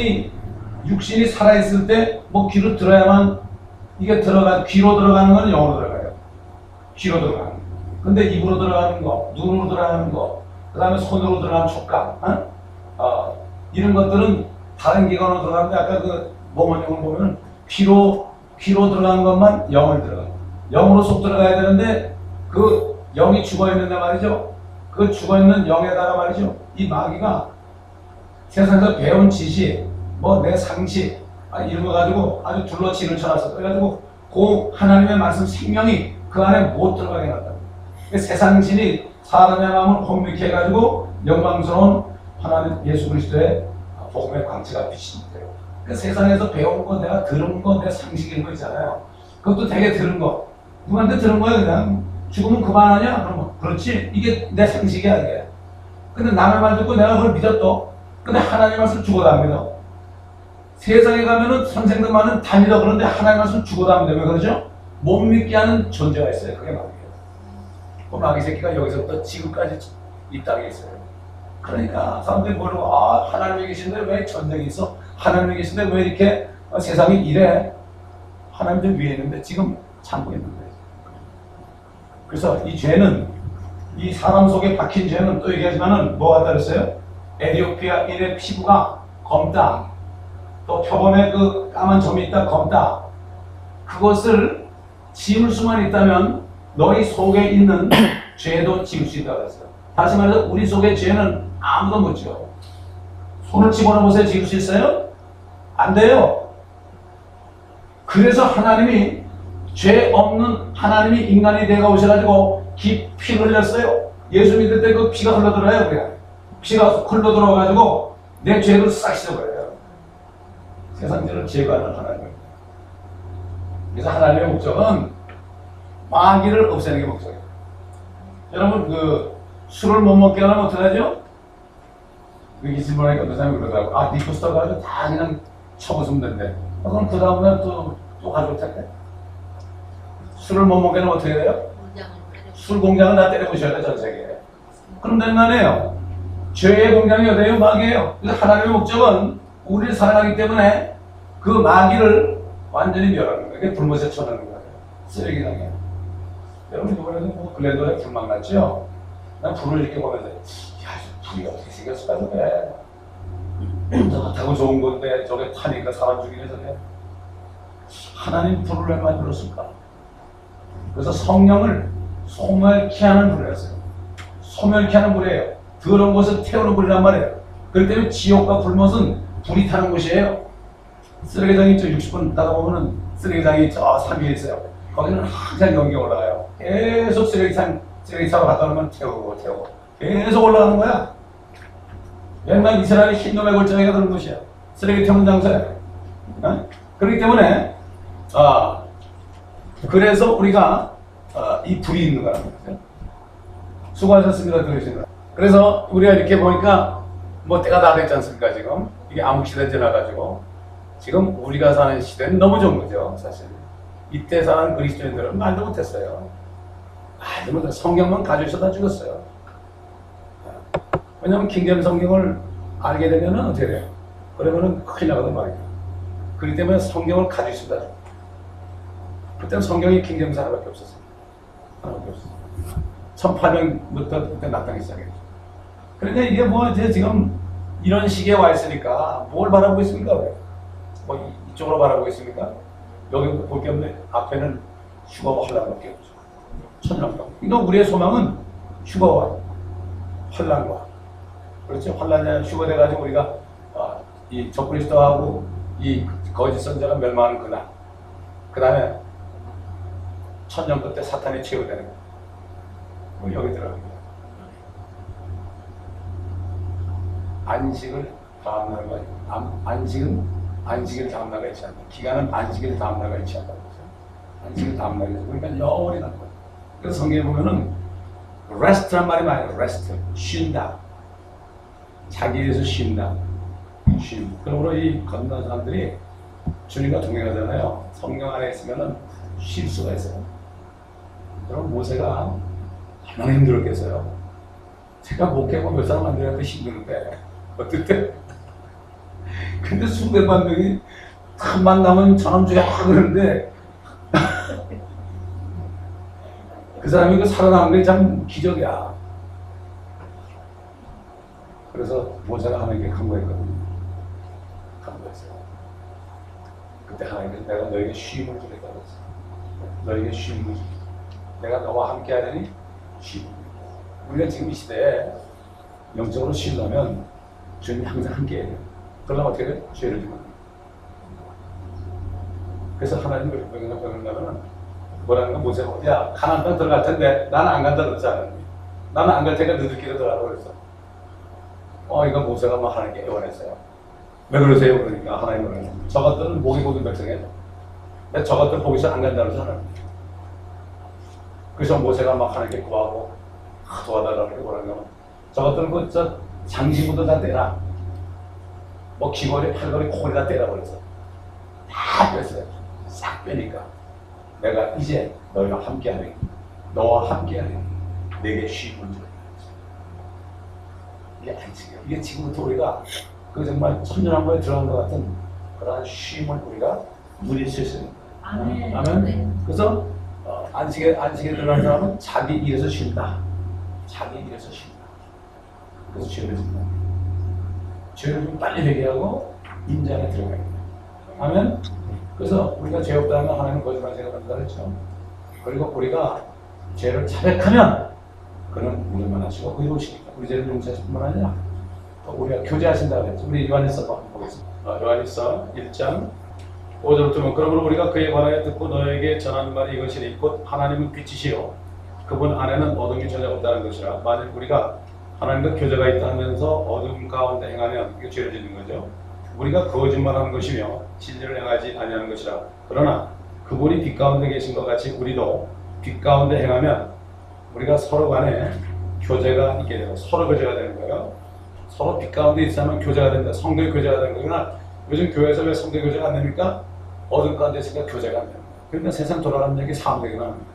육신이 살아있을 때 뭐 귀로 들어야만 이게 귀로 들어가는 건 영으로 들어가요. 귀로 들어가는 거. 근데 입으로 들어가는 거, 눈으로 들어가는 거, 그 다음에 손으로 들어가는 촉감, 이런 것들은 다른 기관으로 들어가는데 아까 그 모모님을 보면 귀로 들어가는 것만 영을 들어가요. 영으로 속 들어가야 되는데 그 영이 죽어있는데 말이죠. 그 죽어있는 영에다가 말이죠. 이 마귀가 세상에서 배운 지식, 뭐 내 상식, 이런 거 가지고 아주 둘러 진을 쳐놨어. 그래가지고 그 하나님의 말씀 생명이 그 안에 못 들어가게 놨다. 세상신이 사람의 마음을 혼미케 해가지고 영광스러운 하나님 예수 그리스도의 복음의 광채가 비치는 거예요. 그 세상에서 배운 거, 내가 들은 거, 내 상식인 거 있잖아요. 그것도 되게 들은 거. 누구한테 들은 거야, 그냥. 죽으면 그만하냐? 그러면, 그렇지. 이게 내 상식이야, 이게. 근데 남의 말 듣고 내가 그걸 믿었어. 근데 하나님 말씀 죽어도 안 믿어. 세상에 가면은 선생들 말은 다 믿어. 그런데 하나님 말씀 죽어도 안 믿어. 왜 그러죠? 못 믿게 하는 존재가 있어요. 그게 마귀예요. 그 마귀 새끼가 여기서부터 지금까지 이 땅에 있어요. 그러니까 사람들이 모르고 하나님이 계신데 왜 전쟁이 있어? 하나님이 계신데 왜 이렇게 세상이 이래? 하나님도 위에 있는데 지금 참고 있는 거예요. 그래서 이 죄는, 이 사람 속에 박힌 죄는 또 얘기하지만은 뭐 같다 그랬어요? 에티오피아 인의 피부가 검다. 또 표범에 그 까만 점이 있다, 검다. 그것을 지울 수만 있다면 너희 속에 있는 죄도 지울 수 있다고 했어요. 다시 말해서 우리 속의 죄는 아무도 못 지워. 손을 집어넣어보세요. 지울 수 있어요? 안 돼요. 그래서 하나님이 죄 없는 하나님이 인간이 되어 오셔가지고 피를 흘렸어요. 예수 믿을 때 그 피가 흘러들어요. 그냥 피가 흘러들어가지고 내 죄를 싹 씻어버려요. 세상 죄를 제거하는 하나님입니다. 그래서 하나님의 목적은 마귀를 없애는 게 목적이에요. 여러분, 그 술을 못 먹게 하려면 어떻게 하죠? 여기 질문하니까 어떤 사람이 그러더라고. 아, 니코스터 가지고 다 그냥 쳐부수면 된대. 그럼 그 다음날 또 가져올 텐데. 술을 못 먹게 되면 어떻게 돼요? 술 공장은 다 때려부셔야 돼, 전 세계에. 그럼 될 만해요. 죄의 공장이 어디에요? 마귀예요. 그래서 하나님의 목적은 우리를 사랑하기 때문에 그 마귀를 완전히 멸하는 거예요. 그게 불못에 쳐넣는 거예요. 쓰레기장에. 여러분 이번에도 뭐 글랜도에 불막 났죠? 난 불을 이렇게 보면서 야, 불이 어떻게 생겼을까 저게. 좋다고 좋은 건데 저게 타니까 사람 죽이네 저게. 하나님 불을 왜 만들었을까? 그래서 성령을 소멸케 하는 불이었어요. 소멸케 하는 불이에요. 더러운 것을 태우는 불이란 말이에요. 그렇기 때문에 지옥과 불못은 불이 타는 곳이에요. 쓰레기장이 저 60분 따다 보면은 쓰레기장이 저 산 위에 있어요. 거기는 항상 연기 올라가요. 계속 쓰레기차로 갖다 놓으면 태우고 계속 올라가는 거야. 옛날 이스라엘이 흰놈의 골짜기가 그런 곳이야. 쓰레기 태우는 장소야. 어? 그렇기 때문에 그래서 우리가 이 불이 있는 거라는 거죠. 수고하셨습니다. 들으시느라. 그래서 우리가 이렇게 보니까 뭐 때가 다 됐지 않습니까 지금. 이게 암흑시대 지나가지고 지금 우리가 사는 시대는 너무 좋은 거죠 사실. 이때 사는 그리스도인들은 말도 못했어요. 말도 못했어요. 성경만 가지고 있어다 죽었어요. 왜냐면 킹제임 성경을 알게 되면 어떻게 돼요? 그러면은 큰일 나거든 말이에요. 그렇기 때문에 성경을 가지고 있어다 죽어요. 그때는 성경이 킹제임스 하나밖에 없었어요. 하나밖에 없었어요. 1800부터 그때 나타나기 시작했죠. 그러니까 이게 뭐 이제 지금 이런 시기에 와 있으니까 뭘 바라보고 있습니까? 왜? 뭐 이쪽으로 바라보고 있습니까? 여기 볼 게 없네. 앞에는 휴거와 환란밖에 없죠. 천년왕국. 그러니까 우리의 소망은 휴거와 환란과, 그렇죠? 환란이 휴거돼가지고 우리가 이 적그리스도하고 이 거짓 선자가 멸망하는 그날, 그 다음에 천년 끝에 사탄이 최후되는 거. 뭐 여기 들어갑니다. 안식을 다음날과 안식을 다음날과 일치한다. 기간은 안식일 다음날과 일치한다. 안식일 다음날이죠. 그러니까 영원히 날 거예요. 그래서 성경에 보면은 rest란 말이 많아요. rest, 쉰다. 자기 위해서 쉰다. 쉼. 그러므로 이 건너는 사람들이 주님과 동행하잖아요. 성령 안에 있으면은 쉴 수가 있어요. 그럼 모세가 얼마나 힘들었겠어요. 제가 목회하고 몇 사람 만들어도 힘드는데 어떨 때 근데 수백만 명이 다 만나면 전함주야 그러는데 그 사람이 그 살아남은 게 참 기적이야. 그래서 모세가 하나님께 간구했거든요. 간구했어요. 그때 하나님께서 내가 너에게 쉼을 주겠다 그랬어. 너에게 쉼을 주겠다. 내가 너와 함께 하려니 쉼. 우리가 지금 이 시대에 영적으로 쉬려면 주님이 항상 함께 해요. 그러려면 어떻게 돼요? 죄를 지면. 그래서 하나님을 병행하면 뭐라는 건 모세가 야 가나안 땅 들어갈 텐데 나는 안 간다 그러지 않았니? 나는 안 갈 테니까 너희들끼리 들어가라고 그랬어. 이거 모세가 막 하나님께 애원했어요. 왜 그러세요? 그러니까 하나님은 저것들은 목이 고든 백성이에요. 근데 저것들 보기서 안 간다고 하잖아요. 그래서 모세가 막 하나님께 구하고 도와달라고 뭐라는 저것들은 그 장신구도 다 떼라. 뭐 귀걸이, 팔걸이, 코걸이 다 떼라 그랬어. 다 뺐어요. 싹 빼니까 내가 이제 너희와 함께하리. 너와 함께하리. 내게 쉼을 주라. 이게 안식이야. 이게 지금부터 우리가 그 정말 천년왕국에 들어간 것 같은 그러한 쉼을 우리가 누릴 수 있습니다. 아멘. 아멘. 그래서 안식에 들어간 사람은 자기 일에서 쉰다. 자기 일에서 쉰다. 그래서 죄를 짓는다. 죄를 좀 빨리 회개하고 인자에 들어가야 된다. 아멘. 그래서 우리가 죄 없다 하면 하나님은 거짓말 생각한다 그랬죠. 그리고 우리가 죄를 자백하면 그는 우리만 하시고 의로우시니까 우리 죄를 용서하실 뿐만 아니라 또 우리가 교제하신다 그랬죠. 우리 요한일서 한번 보겠습니다. 요한일서 1장 5절부터 보면 그러므로 우리가 그에 관하여 듣고 너에게 전하는 말이 이것이니 곧 하나님은 빛이시요 그분 안에는 어둠이 전혀 없다는 것이라. 만일 우리가 하나님과 교제가 있다 하면서 어둠 가운데 행하면 이게 죄를 짓는 거죠. 우리가 거짓말하는 것이며 진리를 행하지 아니하는 것이라. 그러나 그분이 빛 가운데 계신 것 같이 우리도 빛 가운데 행하면 우리가 서로 간에 교제가 있게 되고 서로 교제가 되는 거예요. 서로 빛 가운데 있으면 교제가 된다. 성도의 교제가 되는 거구나. 요즘 교회에서 왜 성도의 교제가 안 됩니까? 어둠 가운데 있으니까 교제가 안 됩니다. 그러니까 세상 돌아가는 얘기 사람들에게 나옵니다.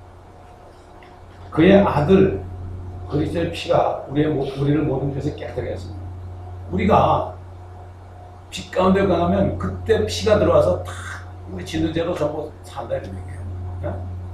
그의 아들 그리스도의 피가 우리를 모든 죄에서 깨끗하게 했습니다. 우리가 빛 가운데 가면 그때 피가 들어와서 다 우리 짓는 죄로 전부 산다 이런 얘기예요. 네?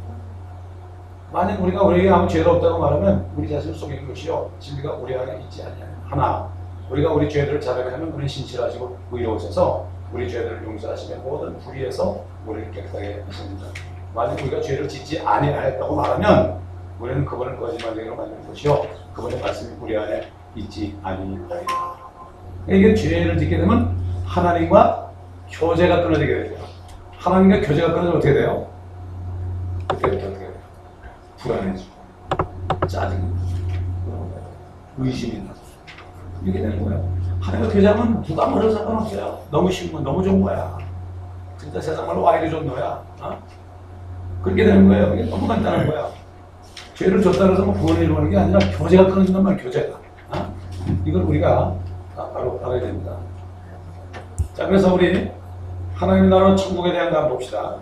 만약 우리에게 아무 죄가 없다고 말하면 우리 자신을 속이는 것이요 진리가 우리 안에 있지 않냐. 하나 우리가 우리 죄들을 자백하면 우리는 신실하시고 의로우셔서 우리 죄들을 용서하시며 모든 불의에서 우리를 깨끗하게 하십니다. 만약 우리가 죄를 짓지 아니하였다고 말하면 우리는 그분을 거짓말쟁이로 만드는 것이요 그분의 말씀이 우리 안에 있지 아니하리라. 이게 죄를 짓게 되면 하나님과 교제가 끊어지게 되죠. 하나님과 교제가 끊어지면 어떻게 돼요? 그때부터 어떻게 돼요? 불안해지고 짜증이 의심이 나고 이렇게 되는 거예요. 하나님과 교제하면 누가 뭐라도 상관없어요. 너무 쉬운 건 너무 좋은 거야. 진짜 세상 말로 와 이리 좋은 거야. 어? 그렇게 되는 거예요. 이게 너무 간단한 거야. 죄를 졌다고 해서 뭐 구원을 이루는 게 아니라 교제가 끊어진단 말이야. 교제가. 어? 이걸 우리가 바로 알아야 됩니다. 자, 그래서 우리 하나님의 나라 천국에 대한 거 한번 봅시다.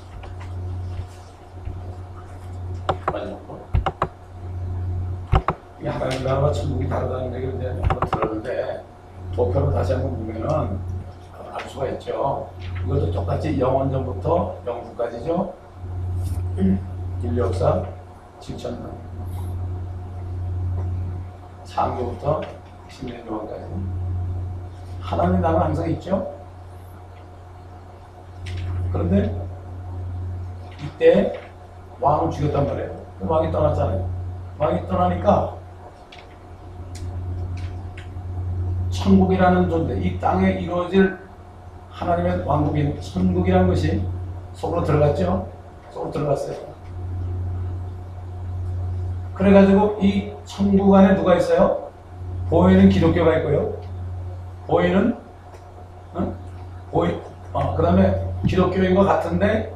마지막으로. 이 하나님의 나라와 천국이 다르다는 얘기를 이제 한번 들었는데 도표로 다시 한번 보면은 알 수가 있죠. 이것도 똑같이 영원전부터 영구까지죠. 인류역사 7,000년. 창조부터 신명요한까지. 하나님의 나라는 항상 있죠. 그런데 이때 왕을 죽였단 말이에요. 왕이 떠났잖아요. 왕이 떠나니까 천국이라는 존재, 이 땅에 이루어질 하나님의 왕국인 천국이라는 것이 속으로 들어갔죠? 속으로 들어갔어요. 그래가지고 이 천국 안에 누가 있어요? 보이는 기독교가 있고요. 보이는 그 다음에 기독교인 것 같은데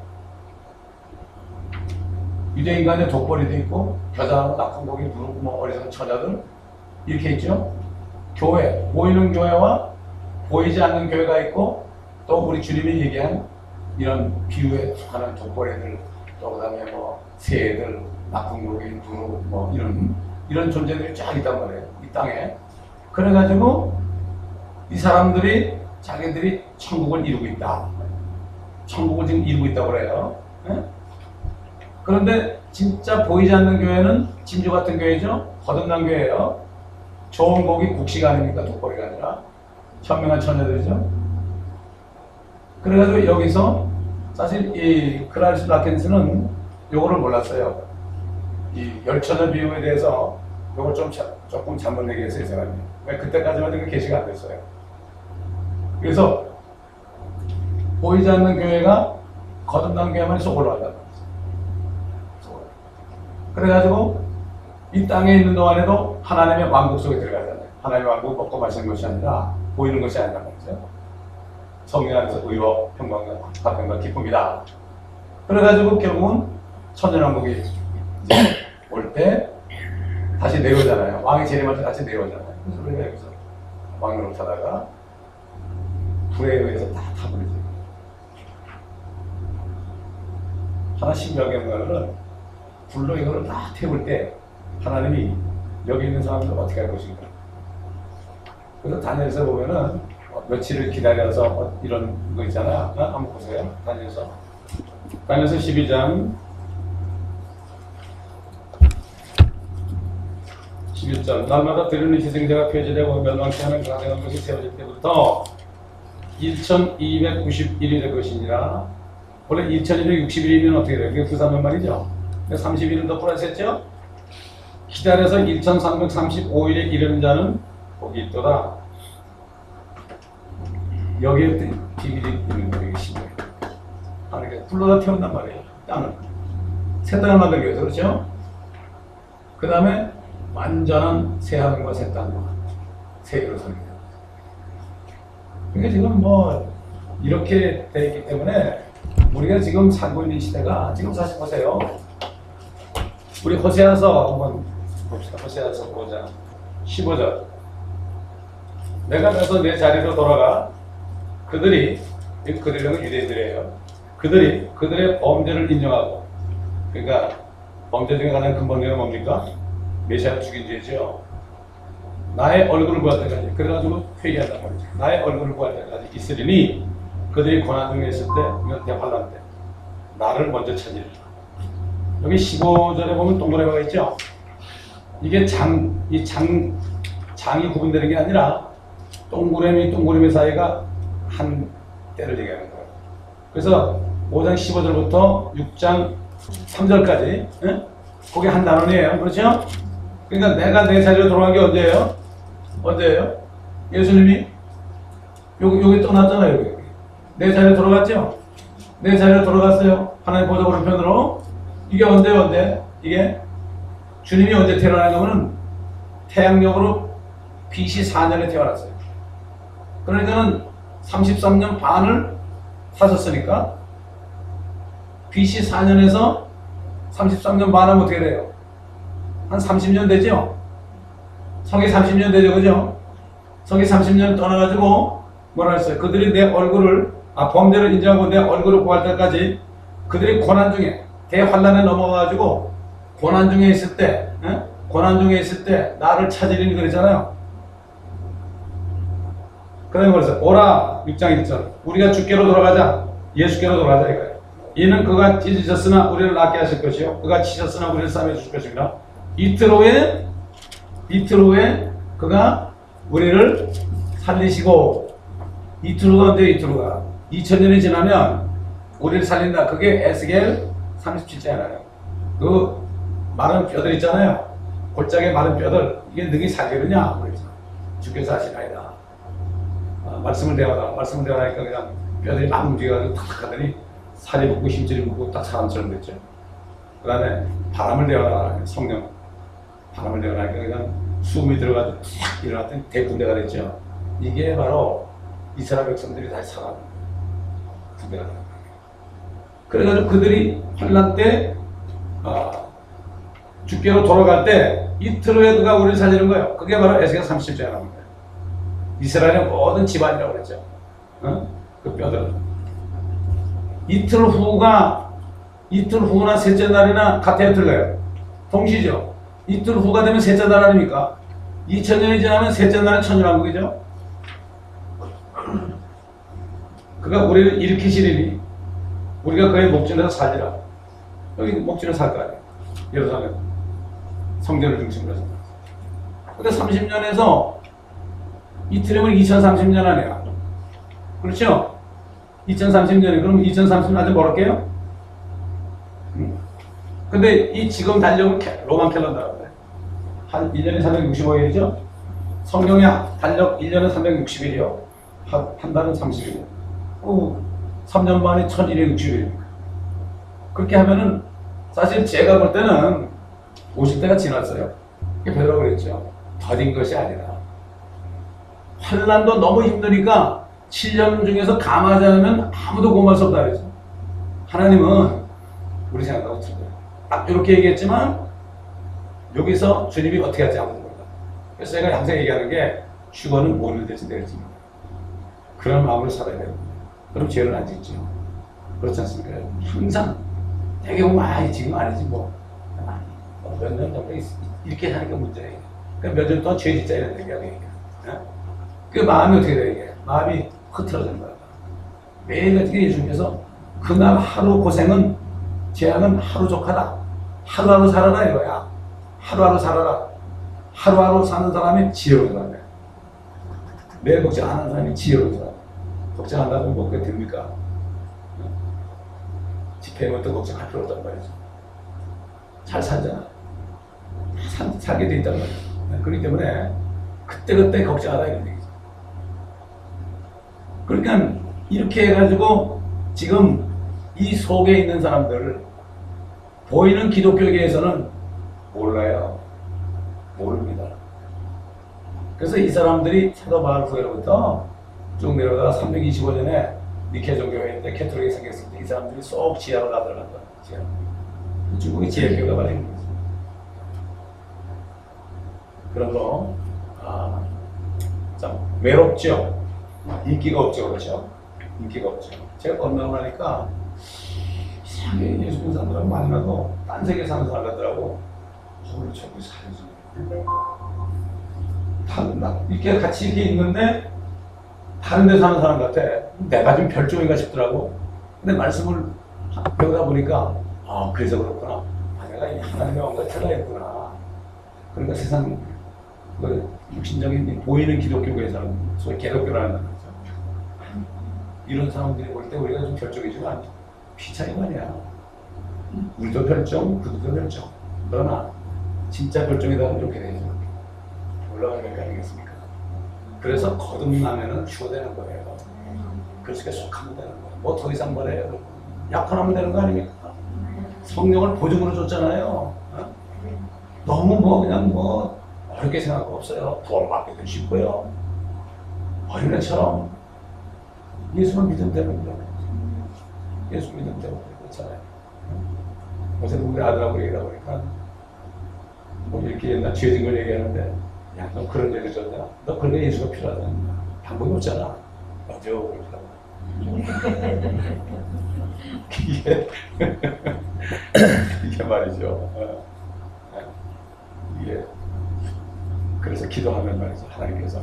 유대인 간에 독벌이도 있고 겨자하고 낙한고기 누르고 뭐 어리석은 처자들 이렇게 있죠. 교회, 보이는 교회와 보이지 않는 교회가 있고 또 우리 주님이 얘기한 이런 비유에 속하는 독벌이들 또 그 다음에 뭐 새들, 낙한고기 누르고 뭐 이런 존재들이 쫙 있단 말이에요. 이 땅에. 그래가지고 이 사람들이 자기들이 천국을 이루고 있다. 천국을 지금 이루고 있다고 그래요. 네? 그런데 진짜 보이지 않는 교회는 진주 같은 교회죠. 거듭난 교회예요. 좋은 곡이 곡식 아닙니까? 독보리가 아니라 현명한 처녀들이죠. 그래가지고 여기서 사실 이 크라리스 라켄스는 요거를 몰랐어요. 이 열처녀 비유에 대해서 요걸 조금 잘못 얘기했어요, 이 사람이. 왜 그때까지만 해도 계시가 안 됐어요. 그래서 보이지 않는 교회가 거듭난 교회만 쏙 올라간단 말이죠. 그래가지고 이 땅에 있는 동안에도 하나님의 왕국 속에 들어가잖아요. 하나님의 왕국을 먹고 마시는 것이 아니라 보이는 것이 아니란 말이죠. 성령 안에서 의와 평강과 화평과 기쁨이다. 그래가지고 결국은 천년왕국이 올 때 다시 내려오잖아요. 왕이 재림할 때 다시 내려오잖아요. 그래서 우리가 여기서 왕으로 타다가 불에 의해서 다 타버리죠. 하나 신기하게 보면은 불로 이거를 다 태울 때 하나님이 여기 있는 사람들 어떻게 할 것인가. 그래서 다니엘서 보면은 며칠을 기다려서 이런 거 있잖아요. 한번 보세요. 다니엘서 12장 11절. 날마다 드리는 희생자가 폐지되고 멸망케 하는 가정한 것이 세워질 때부터 1291이 될 것이니라. 원래 2261이면 어떻게 돼요? 그게 부산말 말이죠. 30일은 더 플러스했죠? 기다려서 1335일에 이르는 자는 복이 있도다. 여기에 비밀이 있는 거예요. 하나님께서 불러다 태운단 말이에요. 땅을. 새 땅을 만들기 위해서. 그렇죠? 그 다음에 완전한 새 하늘과 새 땅과 새 예루살렘. 그러니까 지금 뭐 이렇게 되어 있기 때문에 우리가 지금 살고 있는 시대가 지금 사실 보세요. 우리 호세아서 한번 봅시다. 호세아서 5장 15절. 내가 가서 내 자리로 돌아가. 그들이라는 유대인들이에요. 그들의 범죄를 인정하고, 그러니까 범죄 중에 가장 근본적인 뭡니까? 메시아를 죽인 죄죠. 나의 얼굴을 구할 때까지. 그래가지고 회개한단 말이죠. 나의 얼굴을 구할 때까지 있으리니 그들이 고난 중에 있을 때, 이건 대환란 때 나를 먼저 찾으리라. 여기 15절에 보면 동그라미가 있죠. 이게 장이 구분되는 게 아니라 동그라미 사이가 한 때를 얘기하는 거예요. 그래서 5장 15절부터 6장 3절까지 그게 한 단원이에요. 그렇죠? 그러니까 내가 내 자리로 돌아간 게 언제예요? 예수님이 여기 떠났잖아요. 여기. 내 자리로 돌아갔죠? 내 자리로 돌아갔어요. 하나님 보좌 오른편으로. 이게 언제? 이게 주님이 언제 태어나냐면은 태양력으로 BC 4년에 태어났어요. 그러니까는 33년 반을 사셨으니까 BC 4년에서 33년 반하면 어떻게 돼요? 한 30년 되죠? 성이 30년 되죠, 그죠? 성이 30년 떠나가지고 뭐라 했어요? 그들이 내 얼굴을, 범죄를 인정하고 내 얼굴을 구할 때까지 그들이 고난 중에, 대환란에 넘어가가지고 고난 중에 있을 때, 나를 찾으리니 그랬잖아요. 그다음에 그래서 오라 6장 1절 우리가 주께로 돌아가자. 예수께로 돌아가자 이거예요. 이는 그가 찢으셨으나 우리를 낫게 하실 것이요 그가 치셨으나 우리를 싸매 주실 것입니다. 이틀 후에 그가 우리를 살리시고, 이틀 후가 언제 이틀 후가? 2000년이 지나면 우리를 살린다. 그게 에스겔 37장이에요. 그 마른 뼈들 있잖아요. 골짜기의 마른 뼈들, 이게 능히 살리느냐? 그랬죠. 주께서 하시나이다. 말씀을 대하니까 그냥 뼈들이 막 움직여가지고 탁탁 하더니 살이 붙고 힘줄이 붙고 딱 사람처럼 됐죠. 그 다음에 바람을 대하라. 성령 바람을 대하니까 그냥 숨이 들어가지고 탁 일어났더니 대군대가 됐죠. 이게 바로 이스라엘 백성들이 다시 살아난 군대가 되는 거예요. 그래가지고 그들이 환난 때 주께로 돌아갈 때 이틀 후에 그가 우리를 살리는 거예요. 그게 바로 에스겔 37장에 나옵니다. 이스라엘의 모든 집안이라고 그랬죠. 그 뼈들. 이틀 후나 셋째 날이나 같아요, 틀려요? 동시죠. 이틀 후가 되면 셋째 날 아닙니까? 2000년이 지나면 셋째 날은 천년왕국이죠. 그가 우리를 일으키시리니 우리가 그의 목전에서 살리라. 여기 목전에서 살 거 아니에요. 예루살렘 성전을 중심으로 해서. 근데 30년에서 이틀이면 2030년 아니야. 그렇죠? 2030년이 그럼 2030년 아주 멀었게요? 근데 이 지금 달력은 로만 캘린더라고 그래. 한 1년에 365일이죠? 성경의 달력 1년에 360일이요. 한 달은 30일. 3년 만에 1260일입니까? 그렇게 하면은 사실 제가 볼 때는 50대가 지났어요. 베드로가 그랬죠. 더딘 것이 아니라. 환난도 너무 힘드니까 7년 중에서 감하지 않으면 아무도 고마울 수 없다 그랬죠. 하나님은 우리 생각하고 틀려요. 딱 이렇게 얘기했지만 여기서 주님이 어떻게 할지 아무도 몰라. 그래서 제가 항상 얘기하는 게 휴거는 오늘 대신 내일입니다. 그런 마음으로 살아야 돼요. 그럼 죄를 안 짓죠. 그렇지 않습니까? 항상 되게 보면 지금 아니지 뭐 몇 년 정도 이렇게 하니까 문제예요. 그러니까 몇 년 동안 죄 짓자 이런 얘기하니까. 그 마음이 어떻게 돼 이게? 마음이 흐트러지는 거야. 매일 같은 게 예수님께서 그날 하루 고생은 재앙은 하루 족하다. 하루하루 살아라 이거야. 하루하루 살아라. 하루하루 사는 사람이 지혜로운 사람이야. 매일 걱정 안 하는 사람이 지혜로운 사람. 걱정한다고 뭐 그게 됩니까? 집회는 또 걱정할 필요 없단 말이죠. 잘 살잖아. 살게 돼 있단 말이야. 그렇기 때문에 그때그때 걱정하라 이런 얘기죠. 그러니까 이렇게 해가지고 지금 이 속에 있는 사람들 보이는 기독교계에서는 몰라요. 모릅니다. 그래서 이 사람들이 사도 바울 후에로부터 쭉 내려다가 325년에 니케 종교회 때 캐톨릭이 생겼을 때 이 사람들이 쏙 지하로 다 들어간다. 지하. 중국이 지하교가 말인 거죠. 그런 거 참 외롭죠. 인기가 없죠, 그렇죠? 인기가 없죠. 제가 건너고 나니까 이상하게 예수 믿는 사람들하고 만나도 딴 세계 사는 사람 같더라고. 오늘 저기 살지. 이렇게 같이 이렇게 있는데 다른 데 사는 사람 같아. 내가 좀 별종인가 싶더라고. 근데 말씀을 배우다 보니까 아 그래서 그렇구나. 아, 내가 이 하나님의 왕국에 들어가겠구나. 그러니까 세상 그 육신적인 보이는 기독교에서는 소위 개독교라는 거죠. 이런 사람들이 볼 때 우리가 좀 별종이지만 피 차이가 아니야. 우리도 별종, 그들도 별종. 그러나 진짜 별종이라면 이렇게 되죠. 올라가는 게 아니겠습니까? 그래서 거듭나면은 휴어되는 거예요. 그래서 속하면 되는 거예요. 뭐 더 이상 뭐래요? 약혼하면 되는 거 아닙니까? 성령을 보증으로 줬잖아요. 어? 너무 뭐 그냥 뭐 어렵게 생각할 거 없어요. 돈 받기도 쉽고요. 어린애처럼 예수만 믿으면 되는 거예요. 예수 믿으면 되고 그렇잖아요. 요새 우리 아들하고 얘기하다 보니까 뭐 이렇게 옛날 죄진 걸 얘기하는데 야, 너 그런 얘기 줬냐? 너 그러니까 예수가 필요하다. 방법이 없잖아. 맞죠? 이게 말이죠. 이게 그래서 기도하면 말이죠. 하나님께서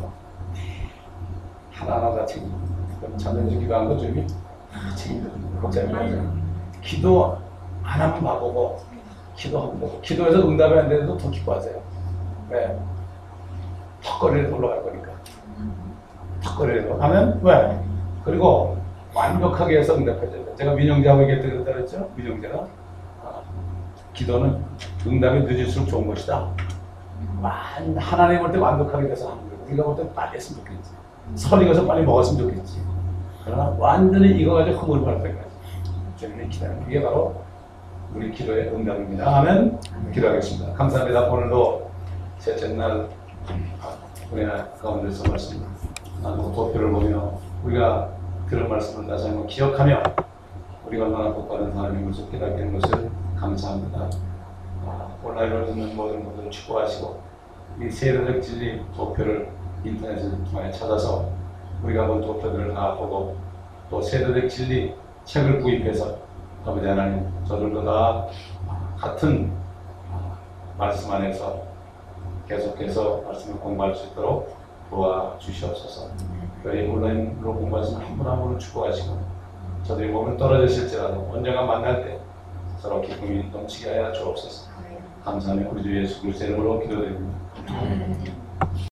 하나하나 다 책임. 자면서 기도한 것 중에 책임져. 걱정이 기도 안 하면 바보고 기도하면 되고 기도해서 응답이 안 되는데도 더 기뻐하세요. 왜? 턱걸이를 올라갈 거니까. 턱걸이를 하면 왜? 그리고 완벽하게 해서 응답해줘야 돼. 제가 민영재하고 얘기했다 그랬죠? 민영재가 기도는 응답이 늦을수록 좋은 것이다. 하나님 볼 때 완벽하게 돼서 하는 거고 우리가 볼 때 빨리 했으면 좋겠지. 설익어서 빨리 먹었으면 좋겠지. 그러나 완전히 익어가지고 흐물흐물 할 때까지 저희는 기다립니다. 이게 바로 우리 기도의 응답입니다. 아멘. 기도하겠습니다. 감사합니다. 오늘도 셋째 날 우리 가운데서 말씀 나누고 도표를 보며 우리가 들은 말씀을 다시 한번 기억하며 우리가 얼마나 복받은 사람인 것을 깨닫게 것을 감사합니다. 온라인으로 듣는 모든 분들 축복하시고 이 세대적 진리 도표를 인터넷을 통해 찾아서 우리가 본 도표들을 다 보고 또 세대적 진리 책을 구입해서 아버지 하나님 저들도 다 같은 말씀 안에서 계속해서 말씀을 공부할 수 있도록 도와주시옵소서. 이 온라인으로 공부할 수 있는 한 분 한 분을 축복하시고 저들이 몸을 떨어지실지라도 언젠가 만날 때 서로 기쁨이 넘치게 하여 주옵소서. 감사하며 우리 주 예수 그리스도 이름으로 기도드립니다.